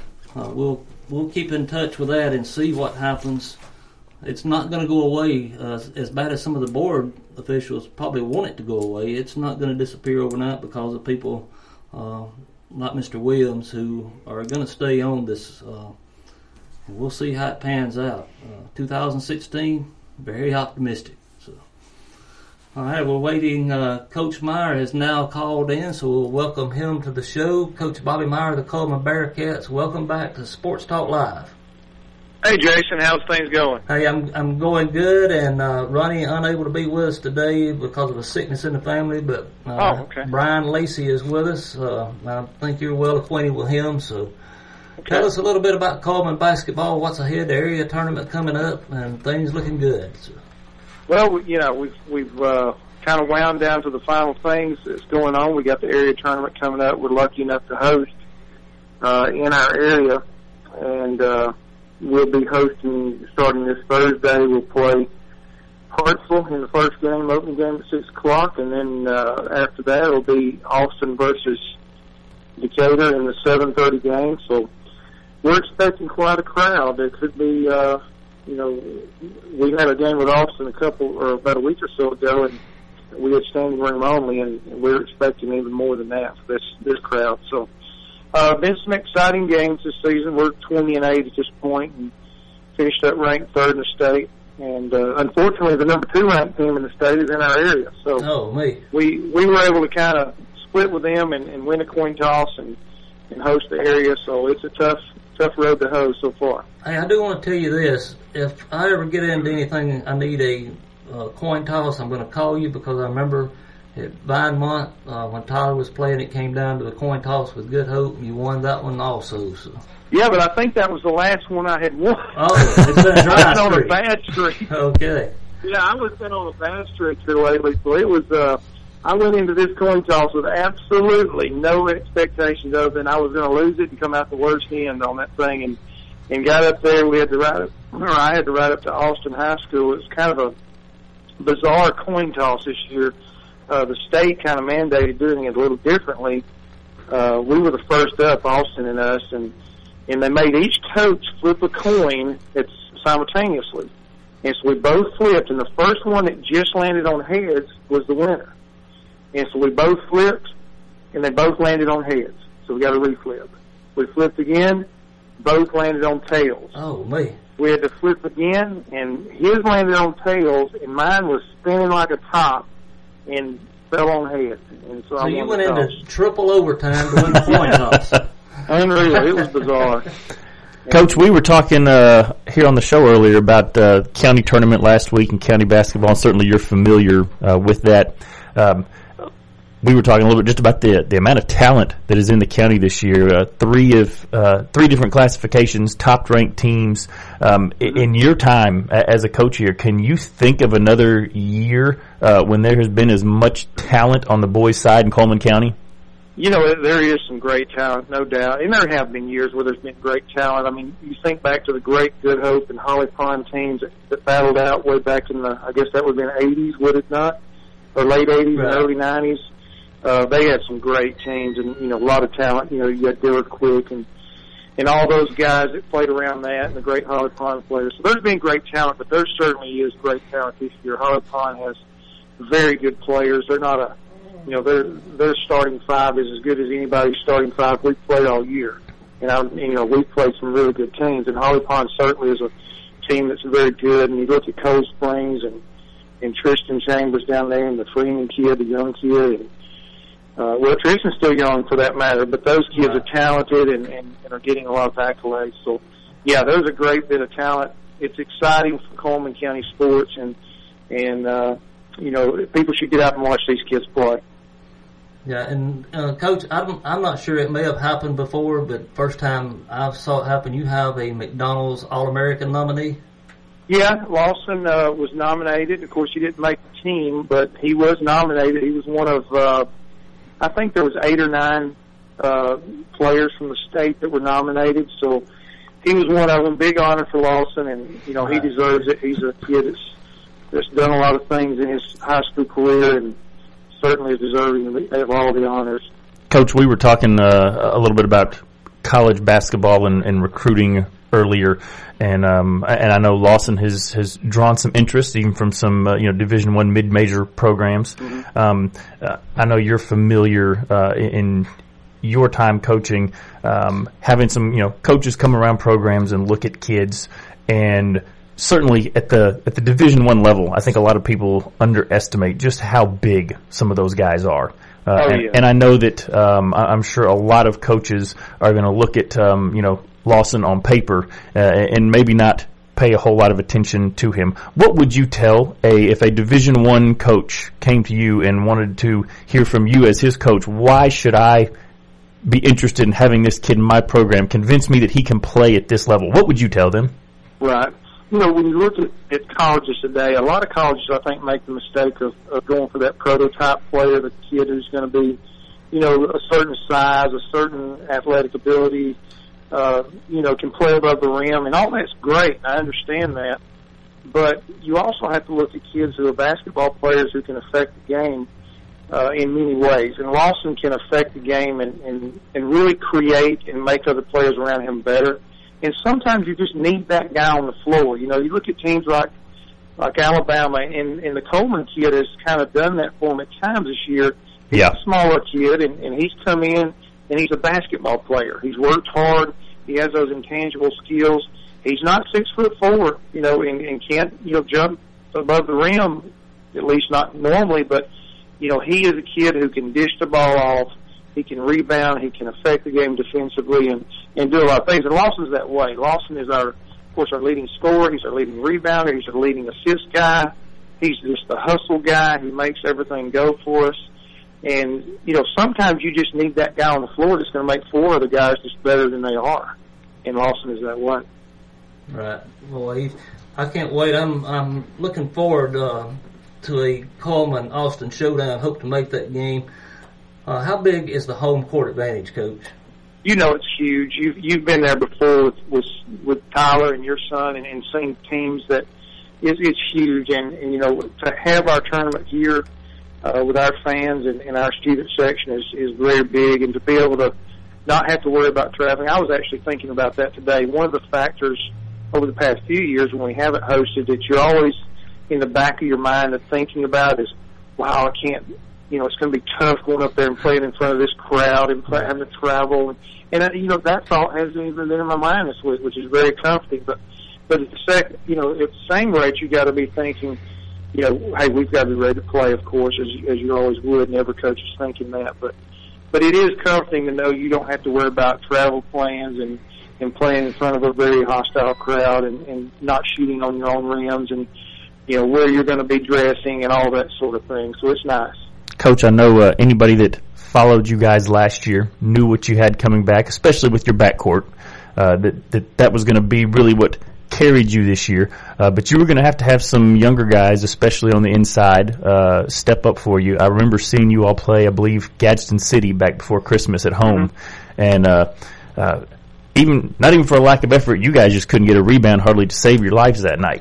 D: We'll keep in touch with that and see what happens. It's not going to go away as bad as some of the board officials probably want it to go away. It's not going to disappear overnight because of people like Mr. Williams who are going to stay on this. We'll see how it pans out. 2016, very optimistic. So, all right, we're waiting. Coach Meyer has now called in, so we'll welcome him to the show. Coach Bobby Meyer of the Coleman Bearcats, welcome back to Sports Talk Live.
K: Hey, Jason, how's things going?
D: Hey, I'm going good, and Ronnie unable to be with us today because of a sickness in the family, but
K: okay.
D: Brian Lacey is with us. I think you're well acquainted with him, so tell us a little bit about Coleman basketball, what's ahead, the area tournament coming up, and things looking good. So.
K: Well, we've kind of wound down to the final things that's going on. We got the area tournament coming up. We're lucky enough to host in our area, and we'll be hosting starting this Thursday. We'll play Hartsville in the first game, opening game at 6 o'clock, and then after that it'll be Austin versus Decatur in the 7:30 game. So we're expecting quite a crowd. There could be, we had a game with Austin about a week or so ago, and we had standing room only, and we're expecting even more than that for this crowd. So, been some exciting games this season. We're 20-8 at this point, and finished up ranked third in the state. And unfortunately, the number 2 ranked team in the state is in our area. So, we were able to kind of split with them and win a coin toss and host the area. So it's a tough road to hoe so far.
D: Hey, I do want to tell you this. If I ever get into anything, I need a coin toss, I'm going to call you, because I remember at Vinemont, when Tyler was playing, it came down to the coin toss with Good Hope, and you won that one also. So.
K: Yeah, but I think that was the last one I had won.
D: Oh, it's been a dry
K: I was on a bad streak.
D: Okay.
K: Yeah, I was been on a bad streak here lately, so it was, I went into this coin toss with absolutely no expectations other than I was going to lose it and come out the worst end on that thing, and got up there. I had to ride up to Austin High School. It was kind of a bizarre coin toss this year. The state kind of mandated doing it a little differently. We were the first up, Austin and us, and they made each coach flip a coin simultaneously. And so we both flipped, and the first one that just landed on heads was the winner. And so we both flipped, and they both landed on heads. So we got to reflip. We flipped again, both landed on tails.
D: Oh, me.
K: We had to flip again, and his landed on tails, and mine was spinning like a top and fell on heads. And so
D: you went into triple overtime to win the coin toss.
K: Unreal. It was bizarre.
H: Coach, we were talking here on the show earlier about county tournament last week and county basketball. Certainly you're familiar with that. We were talking a little bit just about the amount of talent that is in the county this year. Three different classifications, top-ranked teams. In your time as a coach here, can you think of another year when there has been as much talent on the boys' side in Coleman County?
K: You know, there is some great talent, no doubt. And there have been years where there's been great talent. I mean, you think back to the great Good Hope and Holly Pond teams that battled out way back in I guess that would have been 80s, would it not? Or late 80s and early 90s. They had some great teams and, a lot of talent. You had Dillard Quick and all those guys that played around that and the great Holly Pond players. So there's been great talent, but there certainly is great talent this year. Holly Pond has very good players. They're not their starting five is as good as anybody's starting five we've played all year. And we've played some really good teams, and Holly Pond certainly is a team that's very good. And you look at Cold Springs and Tristan Chambers down there, and the Freeman kid, the young kid, well, Tristan's still young for that matter, but those kids are talented and are getting a lot of accolades. So, yeah, there's a great bit of talent. It's exciting for Coleman County sports, and you know, people should get out and watch these kids play.
D: Yeah, and Coach, I'm not sure, it may have happened before, but first time I saw it happen, you have a McDonald's All-American nominee?
K: Yeah, Lawson was nominated. Of course, he didn't make the team, but he was nominated. He was one of, I think there was 8 or 9 players from the state that were nominated, so he was one of them. Big honor for Lawson, and, you know, he deserves it. He's a kid that's done a lot of things in his high school career, and certainly is deserving of all the honors.
H: Coach, we were talking a little bit about college basketball and recruiting earlier, and I know Lawson has drawn some interest even from some Division I mid-major programs. Mm-hmm. I know you're familiar in your time coaching, having some coaches come around programs and look at kids, and certainly at the Division I level, I think a lot of people underestimate just how big some of those guys are. And I know that I'm sure a lot of coaches are going to look at Lawson on paper and maybe not pay a whole lot of attention to him. What would you tell if a Division I coach came to you and wanted to hear from you as his coach? Why should I be interested in having this kid in my program? Convince me that he can play at this level. What would you tell them?
K: Right. When you look at colleges today, a lot of colleges, I think, make the mistake of going for that prototype player, the kid who's going to be, a certain size, a certain athletic ability, can play above the rim, and all that's great. I understand that. But you also have to look at kids who are basketball players who can affect the game in many ways. And Lawson can affect the game and really create and make other players around him better. And sometimes you just need that guy on the floor. You look at teams like Alabama, and the Coleman kid has kind of done that for him at times this year. He's a smaller kid, and he's come in, and he's a basketball player. He's worked hard. He has those intangible skills. He's not 6'4", and can't, jump above the rim, at least not normally, but, he is a kid who can dish the ball off. He can rebound. He can affect the game defensively and do a lot of things. And Lawson's that way. Lawson is our leading scorer. He's our leading rebounder. He's our leading assist guy. He's just the hustle guy. He makes everything go for us. And, sometimes you just need that guy on the floor that's going to make 4 other guys just better than they are. And Lawson is that way.
D: Right. Well, I can't wait. I'm looking forward to a Coleman-Austin showdown. Hope to make that game. How big is the home court advantage, Coach?
K: It's huge. You've been there before with Tyler and your son and seen teams that it's huge. And to have our tournament here with our fans and our student section is very big. And to be able to not have to worry about traveling. I was actually thinking about that today. One of the factors over the past few years when we haven't hosted that you're always in the back of your mind of thinking about is, wow, I can't. It's going to be tough going up there and playing in front of this crowd and having to travel. And that thought hasn't even been in my mind this week, which is very comforting. But at the same rate, you got to be thinking, hey, we've got to be ready to play, of course, as you always would. And every coach is thinking that. But it is comforting to know you don't have to worry about travel plans and playing in front of a very hostile crowd and not shooting on your own rims and, where you're going to be dressing and all that sort of thing. So it's nice.
H: Coach, I know anybody that followed you guys last year knew what you had coming back, especially with your backcourt, that was going to be really what carried you this year. But you were going to have some younger guys, especially on the inside, step up for you. I remember seeing you all play, I believe, Gadsden City back before Christmas at home. Mm-hmm. And not even for a lack of effort, you guys just couldn't get a rebound hardly to save your lives that night.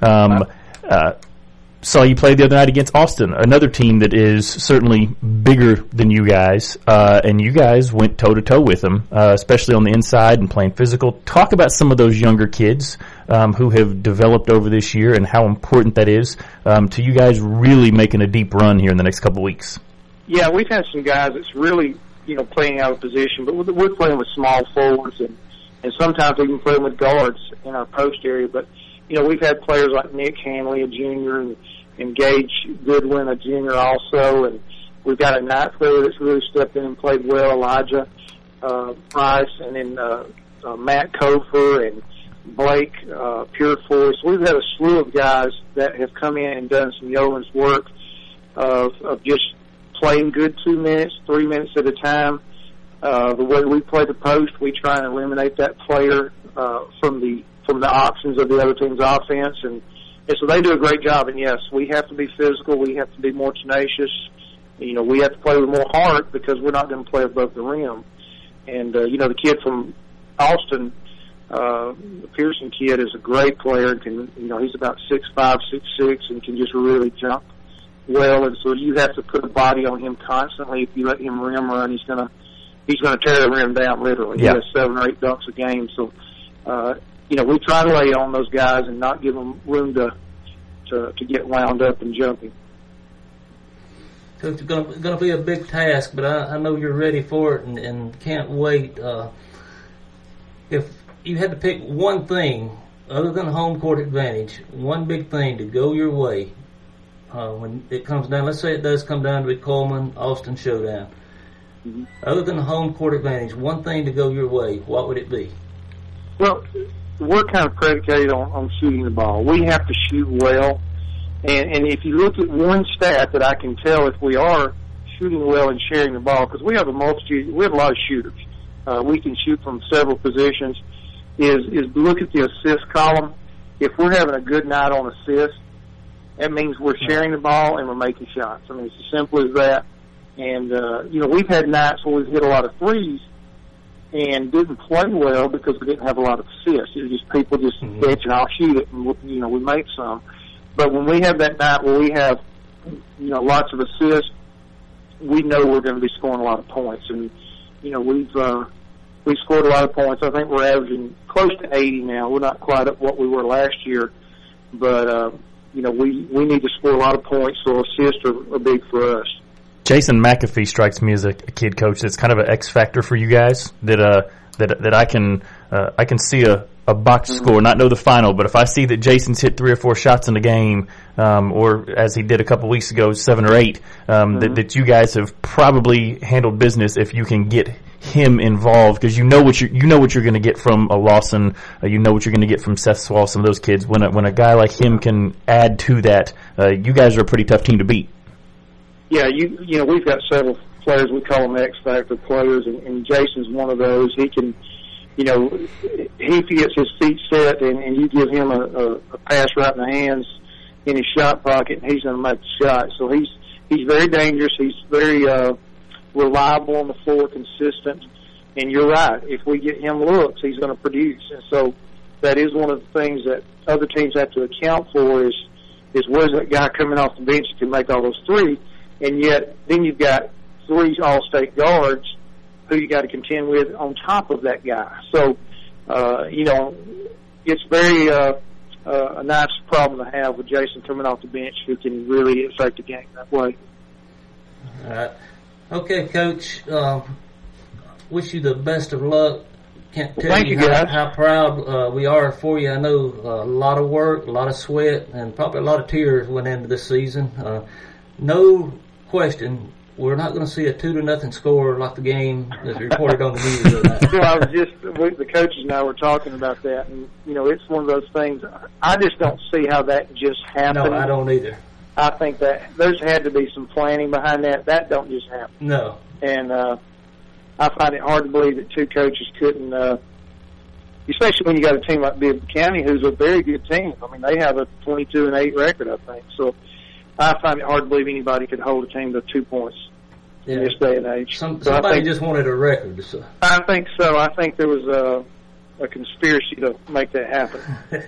H: Mm-hmm. Saw you play the other night against Austin, another team that is certainly bigger than you guys, and you guys went toe-to-toe with them, especially on the inside and playing physical. Talk about some of those younger kids who have developed over this year and how important that is to you guys really making a deep run here in the next couple of weeks.
K: Yeah, we've had some guys that's really, playing out of position, but we're playing with small forwards and sometimes even playing with guards in our post area, but we've had players like Nick Hanley, a junior, and Gage Goodwin, a junior also, We've got a ninth player that's really stepped in and played well, Elijah Price, and then Matt Kofer and Blake Purefoy. So we've had a slew of guys that have come in and done some yeoman's work of just playing good 2 minutes, 3 minutes at a time. The way we play the post, we try and eliminate that player from the options of the other team's offense, and so they do a great job. And yes, we have to be physical. We have to be more tenacious. You know, we have to play with more heart because we're not going to play above the rim. And you know, the kid from Austin, the Pearson kid, is a great player. And can, you know, he's about 6'5", 6'6", and can just really jump well. And so you have to put a body on him constantly. If you let him rim run, he's going to tear the rim down literally.
H: Yeah.
K: He has 7 or 8 dunks a game. So you know, we try to lay on those guys and not give them room to get wound up and jumping.
D: Coach, it's going to be a big task, but I know you're ready for it and can't wait. If you had to pick one thing, other than home court advantage, one big thing to go your way when it comes down, let's say it does come down to the Coleman-Austin showdown,
K: Mm-hmm.
D: Other than the home court advantage, one thing to go your way, what would it be?
K: Well, we're kind of predicated on shooting the ball. We have to shoot well. And if you look at one stat that I can tell if we are shooting well and sharing the ball, because we have a lot of shooters. We can shoot from several positions. Is look at the assist column. If we're having a good night on assists, that means we're sharing the ball and we're making shots. I mean, it's as simple as that. And you know, we've had nights where we've hit a lot of threes and didn't play well because we didn't have a lot of assists. It was just people just bitching, I'll shoot it, and you know, we make some. But when we have that night where we have, you know, lots of assists, we know we're going to be scoring a lot of points. And, you know, we've scored a lot of points. I think we're averaging close to 80 now. We're not quite at what we were last year. But, you know, we need to score a lot of points, so assists are big for us.
H: Jason McAfee strikes me as a kid coach that's kind of an X factor for you guys. That I can see a box score, not know the final, but if I see that Jason's hit 3 or 4 shots in the game, or as he did a couple weeks ago, 7 or 8, that you guys have probably handled business if you can get him involved, because you know what you're going to get from a Lawson, you know what you're going to get from Seth Swall, some of those kids. When a guy like him can add to that, you guys are a pretty tough team to beat.
K: Yeah, you know, we've got several players, we call them X Factor players, and Jason's one of those. He can, you know, he gets his feet set and you give him a pass right in the hands in his shot pocket, and he's going to make the shot. So he's very dangerous. He's very reliable on the floor, consistent. And you're right. If we get him looks, he's going to produce. And so that is one of the things that other teams have to account for is where's that guy coming off the bench that can make all those threes? And yet then you've got 3 all-state guards who you got to contend with on top of that guy. So, you know, it's very a nice problem to have with Jason coming off the bench who can really affect the game that way.
D: All right. Okay, Coach. Wish you the best of luck. Can't tell you how proud we are for you. I know a lot of work, a lot of sweat, and probably a lot of tears went into this season. No question, we're not going to see a 2-0 score like the game that's reported on the news tonight.
K: Well, the coaches and I were talking about that, and you know, it's one of those things. I just don't see how that just happened.
D: No, I don't either.
K: I think that there's had to be some planning behind that. That don't just happen.
D: No.
K: And I find it hard to believe that 2 coaches couldn't, especially when you got a team like Bibb County, who's a very good team. I mean, they have a 22-8 record, I think. So I find it hard to believe anybody could hold a team to 2 points in this day and age.
D: Somebody just wanted a record. So.
K: I think so. I think there was a conspiracy to make that happen.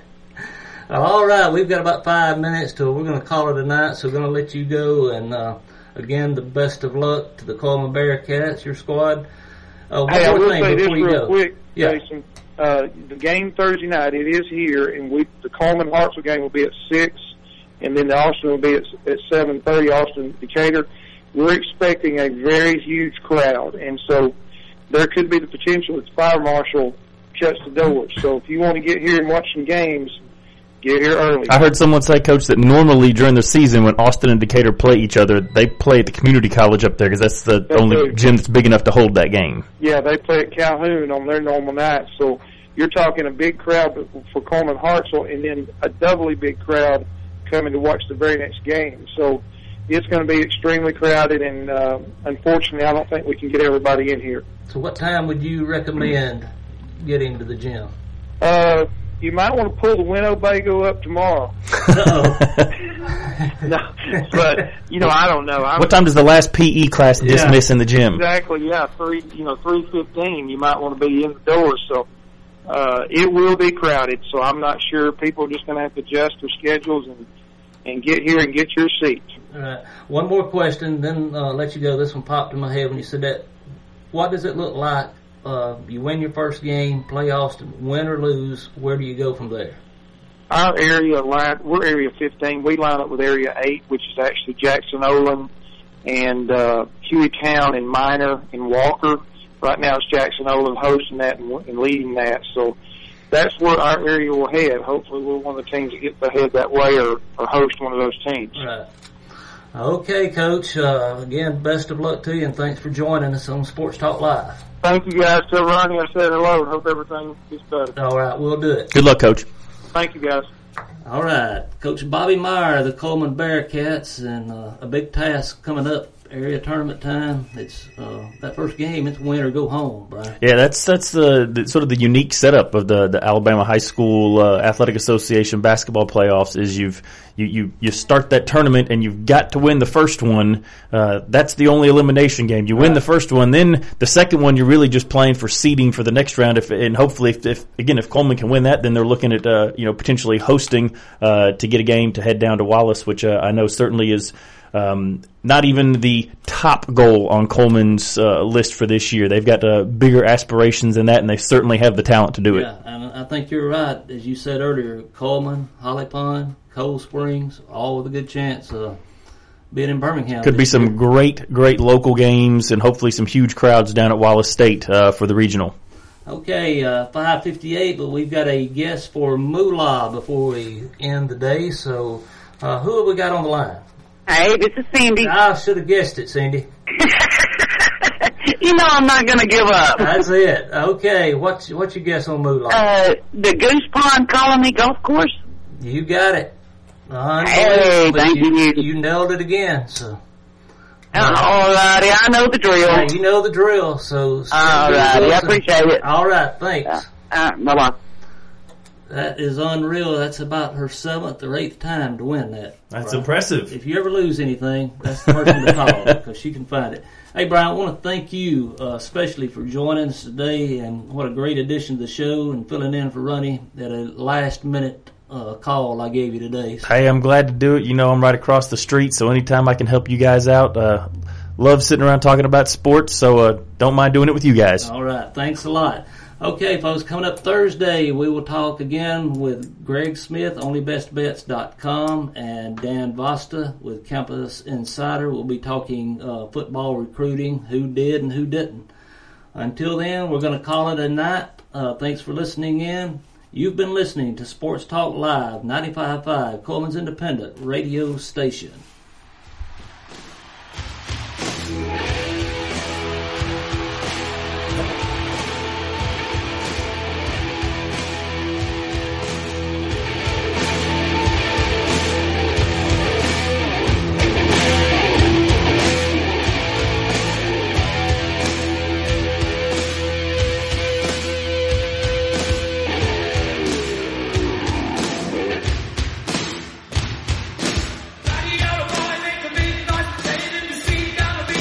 D: All right, we've got about 5 minutes till we're going to call it a night, so we're going to let you go. And again, the best of luck to the Coleman Bearcats, your squad.
K: Hey, I will say this real quick, Jason. The game Thursday night, it is here, and the Coleman-Hartsville game will be at 6, and then the Austin will be at 7:30, Austin-Decatur. We're expecting a very huge crowd, and so there could be the potential that the fire marshal shuts the doors. So if you want to get here and watch some games, Get here early.
H: I heard someone say, Coach, that normally during the season when Austin and Decatur play each other, they play at the community college up there because that's the only gym that's big enough to hold that game.
K: Yeah, they play at Calhoun on their normal nights. So you're talking a big crowd for Coleman Hartselle, and then a doubly big crowd coming to watch the very next game. So it's going to be extremely crowded, and unfortunately, I don't think we can get everybody in here.
D: So what time would you recommend getting to the gym?
K: You might want to pull the Winnebago up tomorrow.
D: Uh-oh.
K: No, but, I don't know.
H: What time does the last PE class dismiss in the gym?
K: Exactly, 3:15. You might want to be in the doors. So it will be crowded. So I'm not sure. People are just going to have to adjust their schedules and get here and get your seats.
D: All right. One more question, then I'll let you go. This one popped in my head when you said that. What does it look like? You win your first game, play Austin, win or lose, where do you go from there?
K: Our area we're area 15. We line up with area 8, which is actually Jackson-Olin and Hueytown and Minor and Walker. Right now it's Jackson-Olin hosting that and leading that. So that's where our area will head. Hopefully we're one of the teams that gets to head that way or host one of those teams.
D: Right. Okay, Coach. Again, best of luck to you, and thanks for joining us on Sports Talk Live.
K: Thank you, guys. Tell Ronnie I said hello and hope everything gets better.
D: All right, we'll do it.
H: Good luck, Coach.
K: Thank you, guys.
D: All right. Coach Bobby Meyer, the Coleman Bearcats, and a big task coming up. Area tournament time. It's that first game. It's win or go home, Brian.
H: Yeah, that's the sort of the unique setup of the Alabama High School Athletic Association basketball playoffs. Is you start that tournament and you've got to win the first one. That's the only elimination game. You win the first one, then the second one you're really just playing for seeding for the next round. And hopefully, if Coleman can win that, then they're looking at potentially hosting to get a game to head down to Wallace, which I know certainly is. Not even the top goal on Coleman's list for this year. They've got bigger aspirations than that, and they certainly have the talent to do it.
D: Yeah, and I think you're right. As you said earlier, Coleman, Holly Pond, Cold Springs, all with a good chance of being in Birmingham.
H: Could be some great local games and hopefully some huge crowds down at Wallace State for the regional.
D: Okay, 5:58, but we've got a guest for Moolah before we end the day. So who have we got on the line?
L: Hey, this is Cindy.
D: I should have guessed it, Cindy.
L: I'm not going to give up.
D: That's it. Okay, what's your guess on Moolah?
L: The Goose Pond Colony Golf Course.
D: You got it.
L: Hey, thank you.
D: You nailed it again. So.
L: All righty, I know the drill.
D: Yeah, you know the drill. So.
L: All righty, I appreciate it.
D: All right, thanks.
L: Bye-bye.
D: That is unreal. That's about her 7th or 8th time to win that.
H: That's
D: Brian.
H: impressive.
D: If you ever lose anything, that's the person to call because she can find it. Hey, Brian, I want to thank you especially for joining us today, and what a great addition to the show and filling in for Ronnie at a last-minute call I gave you today. So.
H: Hey, I'm glad to do it. I'm right across the street, so anytime I can help you guys out, love sitting around talking about sports, so don't mind doing it with you guys.
D: All right. Thanks a lot. Okay, folks, coming up Thursday, we will talk again with Greg Smith, onlybestbets.com, and Dan Vosta with Campus Insider. We'll be talking football recruiting, who did and who didn't. Until then, we're going to call it a night. Thanks for listening in. You've been listening to Sports Talk Live, 95.5, Coleman's Independent Radio Station.